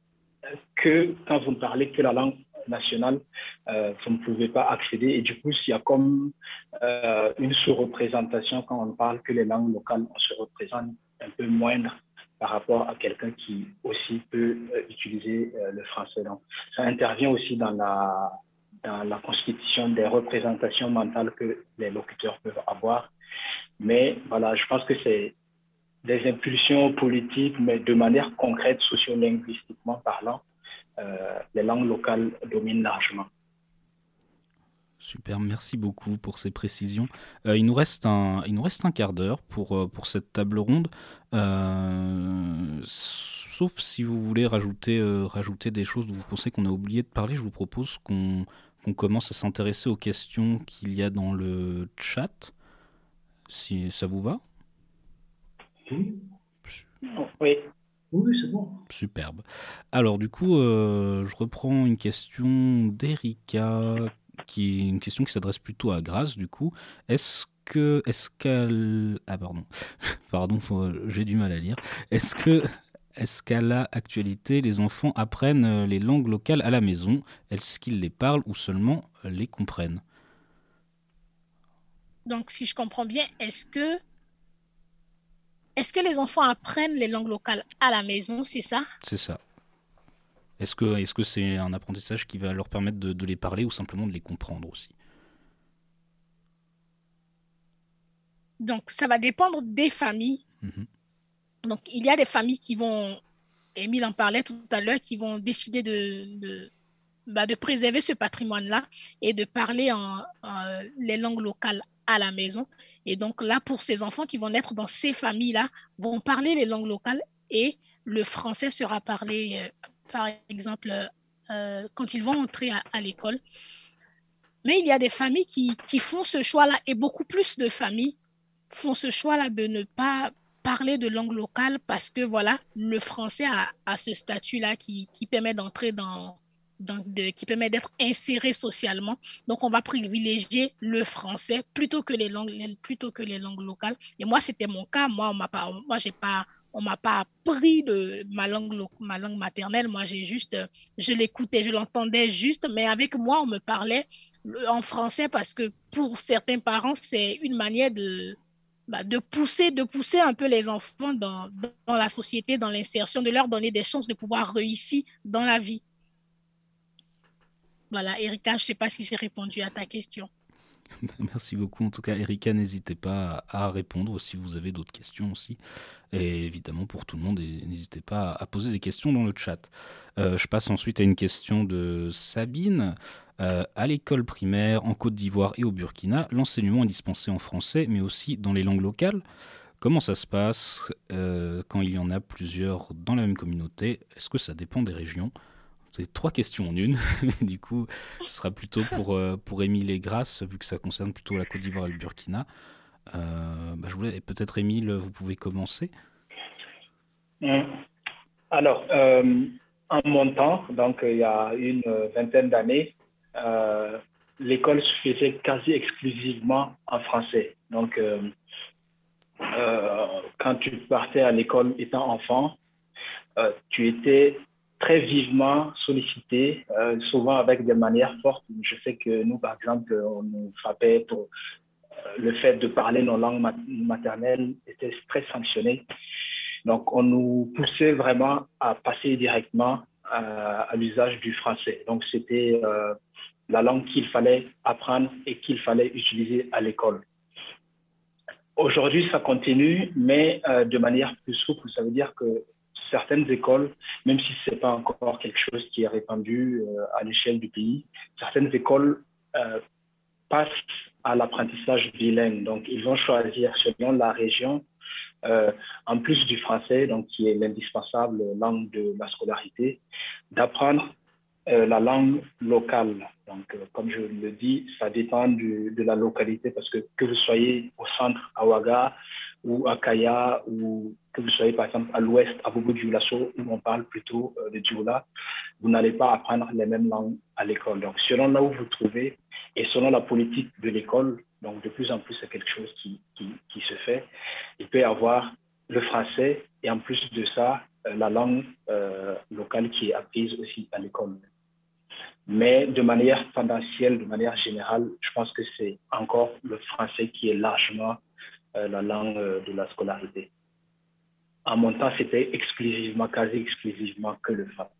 que quand vous ne parlez que la langue nationale, euh, vous ne pouvez pas accéder. Et du coup, il y a comme euh, une sous-représentation quand on ne parle que les langues locales, on se représente un peu moindre par rapport à quelqu'un qui aussi peut euh, utiliser euh, le français. Donc, ça intervient aussi dans la, dans la constitution des représentations mentales que les locuteurs peuvent avoir. Mais voilà, je pense que c'est des impulsions politiques, mais de manière concrète, sociolinguistiquement parlant, euh, les langues locales dominent largement. Super, merci beaucoup pour ces précisions. Euh, il nous reste un, il nous reste un quart d'heure pour, pour cette table ronde. Euh, sauf si vous voulez rajouter, euh, rajouter des choses dont vous pensez qu'on a oublié de parler, je vous propose qu'on, qu'on commence à s'intéresser aux questions qu'il y a dans le chat, si ça vous va. Oui, Oui. oui, c'est bon. Superbe. Alors du coup, euh, je reprends une question d'Erika, qui est une question qui s'adresse plutôt à Grace, du coup. Est-ce que, est-ce qu'elle... Ah pardon, pardon, faut- j'ai du mal à lire. Est-ce que, est-ce qu'à la actualité, les enfants apprennent les langues locales à la maison? Est-ce qu'ils les parlent ou seulement les comprennent? Donc, si je comprends bien, est-ce que, est-ce que les enfants apprennent les langues locales à la maison, c'est ça? C'est ça. Est-ce que, est-ce que c'est un apprentissage qui va leur permettre de, de les parler ou simplement de les comprendre aussi? Donc, ça va dépendre des familles. Mhm. Donc, il y a des familles qui vont, Émile en parlait tout à l'heure, qui vont décider de, de, bah, de préserver ce patrimoine-là et de parler en, en- les langues locales à la maison. Et donc là, pour ces enfants qui vont naître dans ces familles-là, vont parler les langues locales et le français sera parlé, euh, par exemple, euh, quand ils vont entrer à, à l'école. Mais il y a des familles qui, qui font ce choix-là et beaucoup plus de familles font ce choix-là de ne pas parler de langue locale parce que voilà, le français a, a ce statut-là qui, qui permet d'entrer dans, dans de, qui permet d'être inséré socialement. Donc, on va privilégier le français plutôt que les langues, plutôt que les langues locales. Et moi, c'était mon cas. Moi, on m'a pas, moi, j'ai pas, on m'a pas appris de ma langue, ma langue maternelle. Moi, j'ai juste, je l'écoutais, je l'entendais juste, mais avec moi, on me parlait en français parce que pour certains parents, c'est une manière de bah, de pousser, de pousser un peu les enfants dans, dans la société, dans l'insertion, de leur donner des chances de pouvoir réussir dans la vie. Voilà, Erika, je ne sais pas si j'ai répondu à ta question. Merci beaucoup. En tout cas, Erika, n'hésitez pas à répondre si vous avez d'autres questions aussi. Et évidemment, pour tout le monde, n'hésitez pas à poser des questions dans le chat. Euh, je passe ensuite à une question de Sabine. Euh, à l'école primaire, en Côte d'Ivoire et au Burkina, l'enseignement est dispensé en français, mais aussi dans les langues locales. Comment ça se passe euh, quand il y en a plusieurs dans la même communauté? Est-ce que ça dépend des régions? C'est trois questions en une. Du coup, ce sera plutôt pour, euh, pour Émile et Grace, vu que ça concerne plutôt la Côte d'Ivoire et le Burkina. Euh, bah, je voulais, peut-être Émile, vous pouvez commencer. Mmh. Alors, euh, en mon temps, donc il y a une vingtaine d'années, euh, l'école se faisait quasi exclusivement en français. Donc, euh, euh, quand tu partais à l'école étant enfant, euh, tu étais très vivement sollicité, euh, souvent avec des manières fortes. Je sais que nous, par exemple, on nous frappait pour euh, le fait de parler nos langues mat- maternelles était très sanctionné. Donc, on nous poussait vraiment à passer directement à, à l'usage du français. Donc, c'était euh, la langue qu'il fallait apprendre et qu'il fallait utiliser à l'école. Aujourd'hui, ça continue, mais euh, de manière plus souple. Ça veut dire que certaines écoles, même si ce n'est pas encore quelque chose qui est répandu euh, à l'échelle du pays, certaines écoles euh, passent à l'apprentissage bilingue. Donc, ils vont choisir selon la région, euh, en plus du français, donc qui est l'indispensable langue de la scolarité, d'apprendre euh, la langue locale. Donc, euh, comme je le dis, ça dépend du, de la localité, parce que que vous soyez au centre, à Ouaga, ou à Kaya, ou que vous soyez par exemple à l'ouest, à Bobo-Dioulasso, où on parle plutôt euh, de Dioula, vous n'allez pas apprendre les mêmes langues à l'école. Donc, selon là où vous vous trouvez et selon la politique de l'école, donc de plus en plus, c'est quelque chose qui, qui, qui se fait. Il peut y avoir le français et en plus de ça, euh, la langue euh, locale qui est apprise aussi à l'école. Mais de manière tendancielle, de manière générale, je pense que c'est encore le français qui est largement euh, la langue euh, de la scolarité. En mon temps, c'était exclusivement, quasi exclusivement que le français.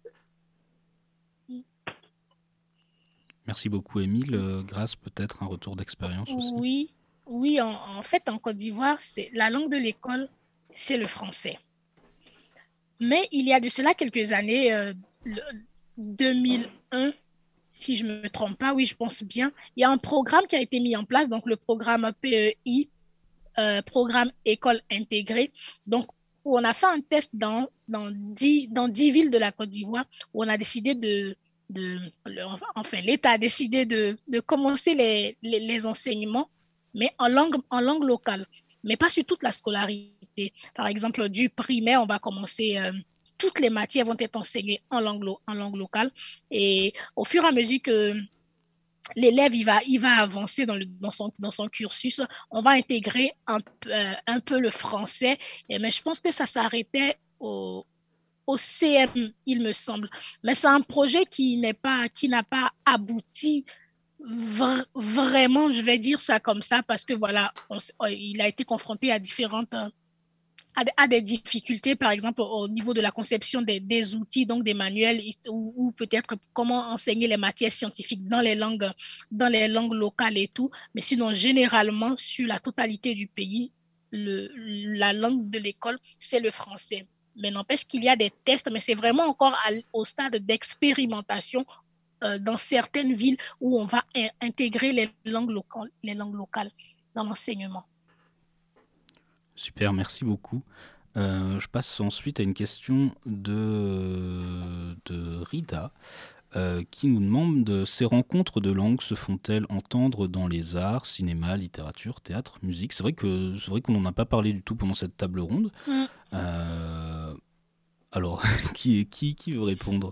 Merci beaucoup, Émile. Euh, Grace, peut-être un retour d'expérience aussi. Oui, oui. En, en fait, en Côte d'Ivoire, c'est la langue de l'école, c'est le français. Mais il y a de cela quelques années, euh, le, deux mille un, si je ne me trompe pas, oui, je pense bien, il y a un programme qui a été mis en place, donc le programme P E I, euh, programme École intégrée. Donc, où on a fait un test dans, dans, dix, dans dix villes de la Côte d'Ivoire, où on a décidé de, de le, enfin, l'État a décidé de, de commencer les, les, les enseignements, mais en langue, en langue locale, mais pas sur toute la scolarité. Par exemple, du primaire, on va commencer, euh, toutes les matières vont être enseignées en langue, en langue locale, et au fur et à mesure que l'élève il va, il va avancer dans, le, dans, son, dans son cursus, on va intégrer un, euh, un peu le français, et, mais je pense que ça s'arrêtait au, au C M, il me semble. Mais c'est un projet qui n'est pas, qui n'a pas abouti vr- vraiment, je vais dire ça comme ça, parce que voilà, on, il a été confronté à différentes à, à des difficultés, par exemple au niveau de la conception des, des outils, donc des manuels, ou, ou peut-être comment enseigner les matières scientifiques dans les langues, dans les langues locales et tout. Mais sinon, généralement, sur la totalité du pays, le, la langue de l'école, c'est le français. Mais n'empêche qu'il y a des tests, mais c'est vraiment encore à, au stade d'expérimentation euh, dans certaines villes où on va in- intégrer les langues locales, les langues locales dans l'enseignement. Super, merci beaucoup. Euh, je passe ensuite à une question de, de Rida euh, qui nous demande de ces rencontres de langues se font-elles entendre dans les arts, cinéma, littérature, théâtre, musique. C'est vrai que c'est vrai qu'on n'en a pas parlé du tout pendant cette table ronde. Mm. Euh, alors, qui, qui, qui veut répondre?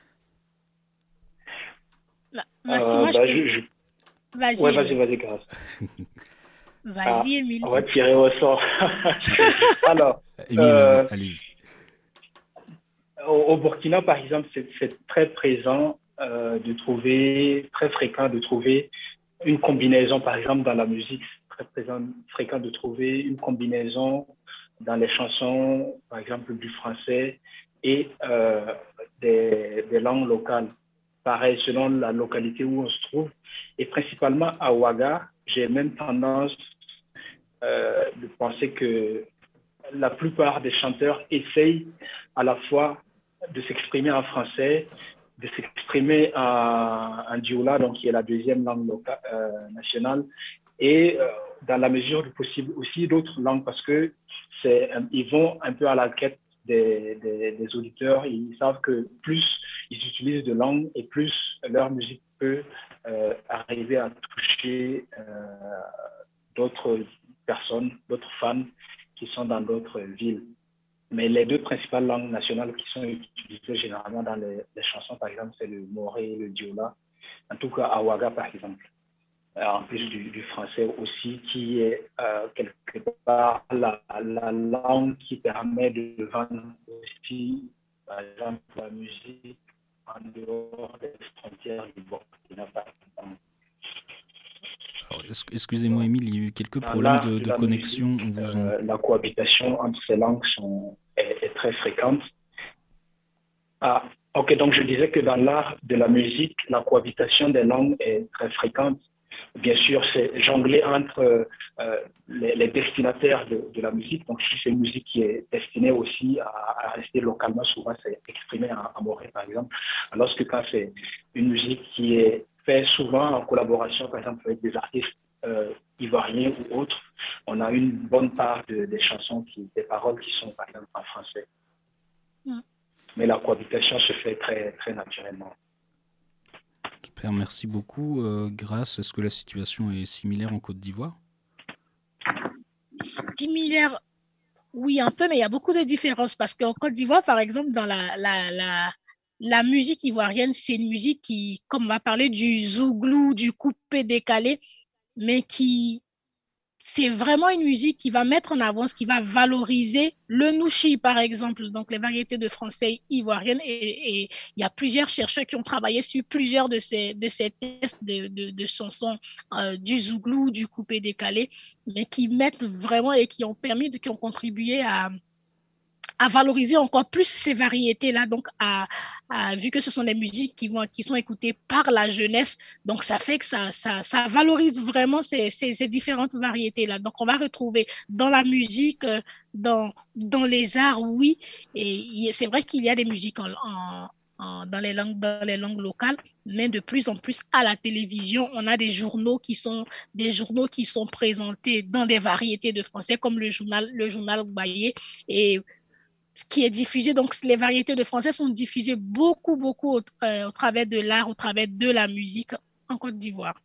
Bah, Merci, euh, moi, bah, je peux... je... Vas-y, ouais, vas-y, vas-y, grâce. Vas-y, ah, Émile. On va tirer au sort. Alors, Émile, euh, allez-y. Au, au Burkina, par exemple, c'est, c'est très présent euh, de trouver, très fréquent de trouver une combinaison, par exemple, dans la musique. C'est très présent, fréquent de trouver une combinaison dans les chansons, par exemple, du français et euh, des, des langues locales. Pareil, selon la localité où on se trouve. Et principalement à Ouaga, j'ai même tendance euh, de penser que la plupart des chanteurs essayent à la fois de s'exprimer en français, de s'exprimer en, en dioula, donc qui est la deuxième langue locale, euh, nationale, et euh, dans la mesure du possible aussi d'autres langues, parce que c'est, ils vont un peu à la quête des, des, des auditeurs. Ils savent que plus ils utilisent de langues et plus leur musique peut euh, arriver à toucher euh, d'autres personnes, d'autres fans qui sont dans d'autres villes. Mais les deux principales langues nationales qui sont utilisées généralement dans les, les chansons, par exemple, c'est le moré et le dioula. En tout cas, à Ouaga, par exemple. En plus du, du français aussi, qui est euh, quelque part la, la langue qui permet de vendre aussi, par exemple, la musique en dehors des frontières du Burkina, par exemple. Alors, excusez-moi, Émile, il y a eu quelques problèmes de, de, de connexion. Musique, vous en... euh, la cohabitation entre ces langues sont, est, est très fréquente. Ah, ok, donc je disais que dans l'art de la musique, la cohabitation des langues est très fréquente. Bien sûr, c'est jongler entre euh, les, les destinataires de, de la musique. Donc, si c'est une musique qui est destinée aussi à, à rester localement, souvent c'est exprimé en, en moré, par exemple. Alors que quand c'est une musique qui est faite souvent en collaboration, par exemple, avec des artistes euh, ivoiriens ou autres, on a une bonne part de, des chansons, qui, des paroles qui sont, par exemple, en français. Mm. Mais la cohabitation se fait très, très naturellement. Super, merci beaucoup. Euh, Grâce, est-ce que la situation est similaire en Côte d'Ivoire? Similaire, oui, un peu, mais il y a beaucoup de différences parce qu'en Côte d'Ivoire, par exemple, dans la, la, la, la musique ivoirienne, c'est une musique qui, comme on va parler du zouglou, du coupé décalé, mais qui, c'est vraiment une musique qui va mettre en avant, qui va valoriser le nouchi, par exemple, donc les variétés de français ivoiriennes. Et, et il y a plusieurs chercheurs qui ont travaillé sur plusieurs de ces, de ces tests de, de, de chansons euh, du zouglou, du coupé décalé, mais qui mettent vraiment et qui ont permis, de, qui ont contribué à, à valoriser encore plus ces variétés-là, donc à, à, vu que ce sont des musiques qui, vont, qui sont écoutées par la jeunesse, donc ça fait que ça, ça, ça valorise vraiment ces, ces, ces différentes variétés-là. Donc on va retrouver dans la musique, dans, dans les arts, oui, et c'est vrai qu'il y a des musiques en, en, en, dans, les langues, dans les langues locales, mais de plus en plus à la télévision, on a des journaux qui sont, des journaux qui sont présentés dans des variétés de français, comme le journal, le journal Baye, et ce qui est diffusé, donc les variétés de français sont diffusées beaucoup, beaucoup au, euh, au travers de l'art, au travers de la musique en Côte d'Ivoire.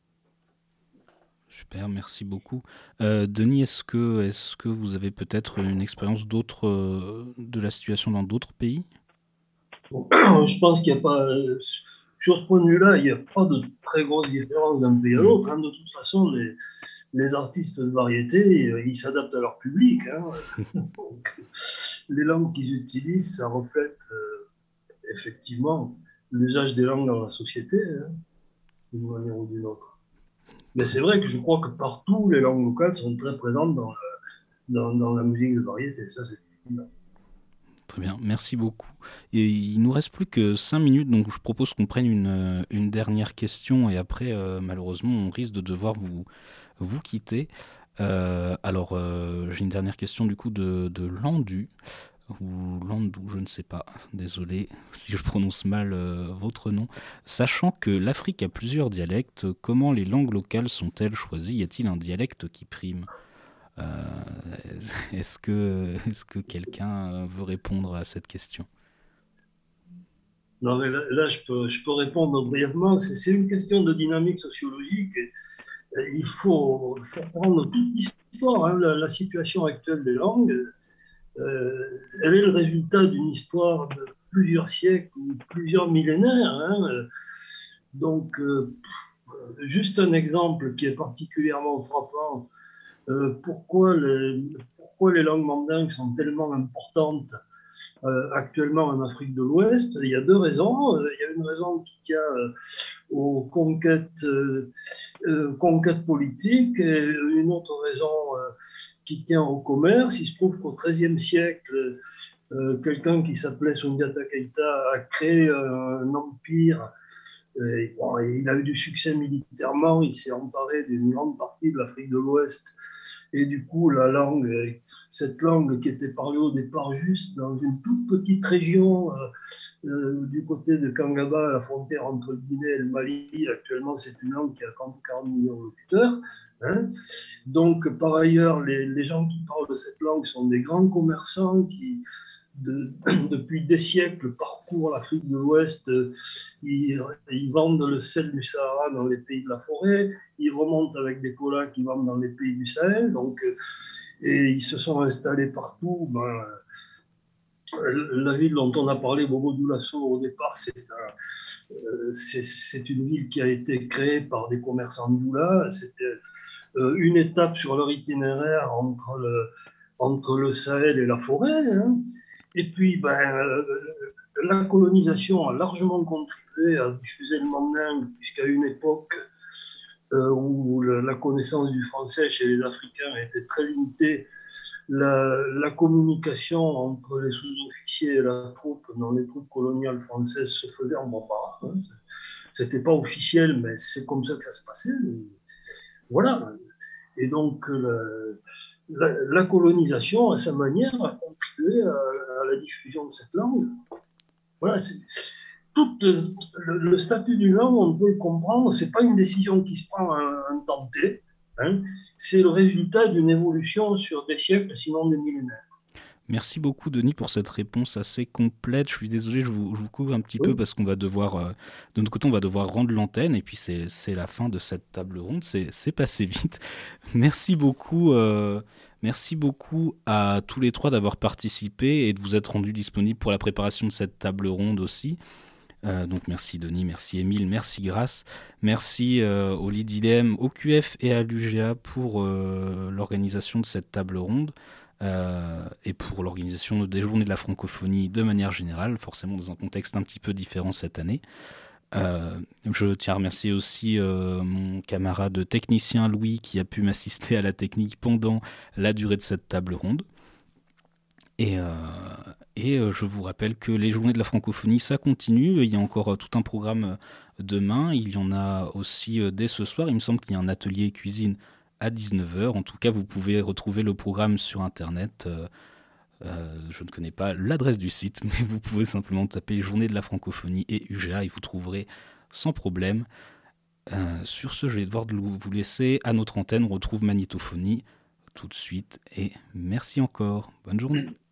Super, merci beaucoup. Euh, Denis, est-ce que, est-ce que vous avez peut-être une expérience d'autres, euh, de la situation dans d'autres pays ? Bon, je pense qu'il n'y a pas, sur ce point de vue-là, il n'y a pas de très grosse différence d'un pays à l'autre. Hein. De toute façon, les, les artistes de variété, ils s'adaptent à leur public. Hein. Donc, les langues qu'ils utilisent, ça reflète euh, effectivement l'usage des langues dans la société, hein, d'une manière ou d'une autre. Mais c'est vrai que je crois que partout, les langues locales sont très présentes dans, le, dans, dans la musique de variété. Ça, c'est évident. Très bien, merci beaucoup. Et il nous reste plus que cinq minutes, donc je propose qu'on prenne une, une dernière question et après, euh, malheureusement, on risque de devoir vous, vous quitter. Euh, alors, euh, j'ai une dernière question du coup de, de Landu, ou Landou, je ne sais pas, désolé si je prononce mal euh, votre nom. Sachant que l'Afrique a plusieurs dialectes, comment les langues locales sont-elles choisies ? Y a-t-il un dialecte qui prime ? Euh, est-ce que, est-ce que quelqu'un veut répondre à cette question ? Non, mais là, là je, peux, je peux répondre brièvement. C'est, c'est une question de dynamique sociologique. Et, et il faut, faut prendre toute l'histoire. Hein, la, la situation actuelle des langues, euh, elle est le résultat d'une histoire de plusieurs siècles ou plusieurs millénaires. Hein. Donc, euh, juste un exemple qui est particulièrement frappant. Euh, pourquoi, les, pourquoi les langues mandingues sont tellement importantes euh, actuellement en Afrique de l'Ouest ? Il y a deux raisons. Euh, il y a une raison qui tient euh, aux conquêtes, euh, euh, conquêtes politiques et une autre raison euh, qui tient au commerce. Il se trouve qu'au treizième siècle, euh, quelqu'un qui s'appelait Soundiata Keita a créé un empire. Et, bon, et il a eu du succès militairement, il s'est emparé d'une grande partie de l'Afrique de l'Ouest. Et du coup, la langue, cette langue qui était parlée au départ juste dans une toute petite région euh, euh, du côté de Kangaba, à la frontière entre le Guinée et le Mali, actuellement c'est une langue qui a trente à quarante millions de locuteurs. Hein. Donc par ailleurs, les, les gens qui parlent de cette langue sont des grands commerçants qui, de, depuis des siècles, parcourent l'Afrique de l'Ouest. Ils, ils vendent le sel du Sahara dans les pays de la forêt, ils remontent avec des colas qui vendent dans les pays du Sahel, donc, et ils se sont installés partout. Ben, la ville dont on a parlé, Bobo Dioulasso, au départ, c'est, un, c'est, c'est une ville qui a été créée par des commerçants Dioula. C'était une étape sur leur itinéraire entre le, entre le Sahel et la forêt. Hein. Et puis, ben, la colonisation a largement contribué à diffuser le mandingue, puisqu'à une époque euh, où le, la connaissance du français chez les Africains était très limitée, la, la communication entre les sous-officiers et la troupe dans les troupes coloniales françaises se faisait en bambara. Hein. C'était pas officiel, mais c'est comme ça que ça se passait. Voilà. Et donc, le, La, la colonisation, à sa manière, a contribué à, à la diffusion de cette langue. Voilà, c'est, tout le, le statut d'une langue, on peut le comprendre, c'est pas une décision qui se prend à un temps T, hein, c'est le résultat d'une évolution sur des siècles, sinon des millénaires. Merci beaucoup Denis pour cette réponse assez complète. Je suis désolé, je vous, je vous coupe un petit oui. peu parce qu'on va devoir, euh, de notre côté, on va devoir rendre l'antenne et puis c'est, c'est la fin de cette table ronde. C'est, c'est passé vite. Merci beaucoup, euh, merci beaucoup à tous les trois d'avoir participé et de vous être rendus disponibles pour la préparation de cette table ronde aussi. Euh, donc merci Denis, merci Émile, merci Grace, merci euh, au Lidilem, au Q F et à l'U G A pour euh, l'organisation de cette table ronde. Euh, et pour l'organisation des journées de la francophonie de manière générale, forcément dans un contexte un petit peu différent cette année. Euh, je tiens à remercier aussi euh, mon camarade technicien Louis qui a pu m'assister à la technique pendant la durée de cette table ronde. Et, euh, et euh, je vous rappelle que les journées de la francophonie, ça continue. Il y a encore euh, tout un programme demain. Il y en a aussi euh, dès ce soir. Il me semble qu'il y a un atelier cuisine à dix-neuf heures. En tout cas, vous pouvez retrouver le programme sur Internet. Euh, Euh, je ne connais pas l'adresse du site, mais vous pouvez simplement taper Journée de la francophonie et U G A et vous trouverez sans problème. Euh, sur ce, je vais devoir vous laisser. À notre antenne, on retrouve Magnétophonie tout de suite et merci encore. Bonne journée.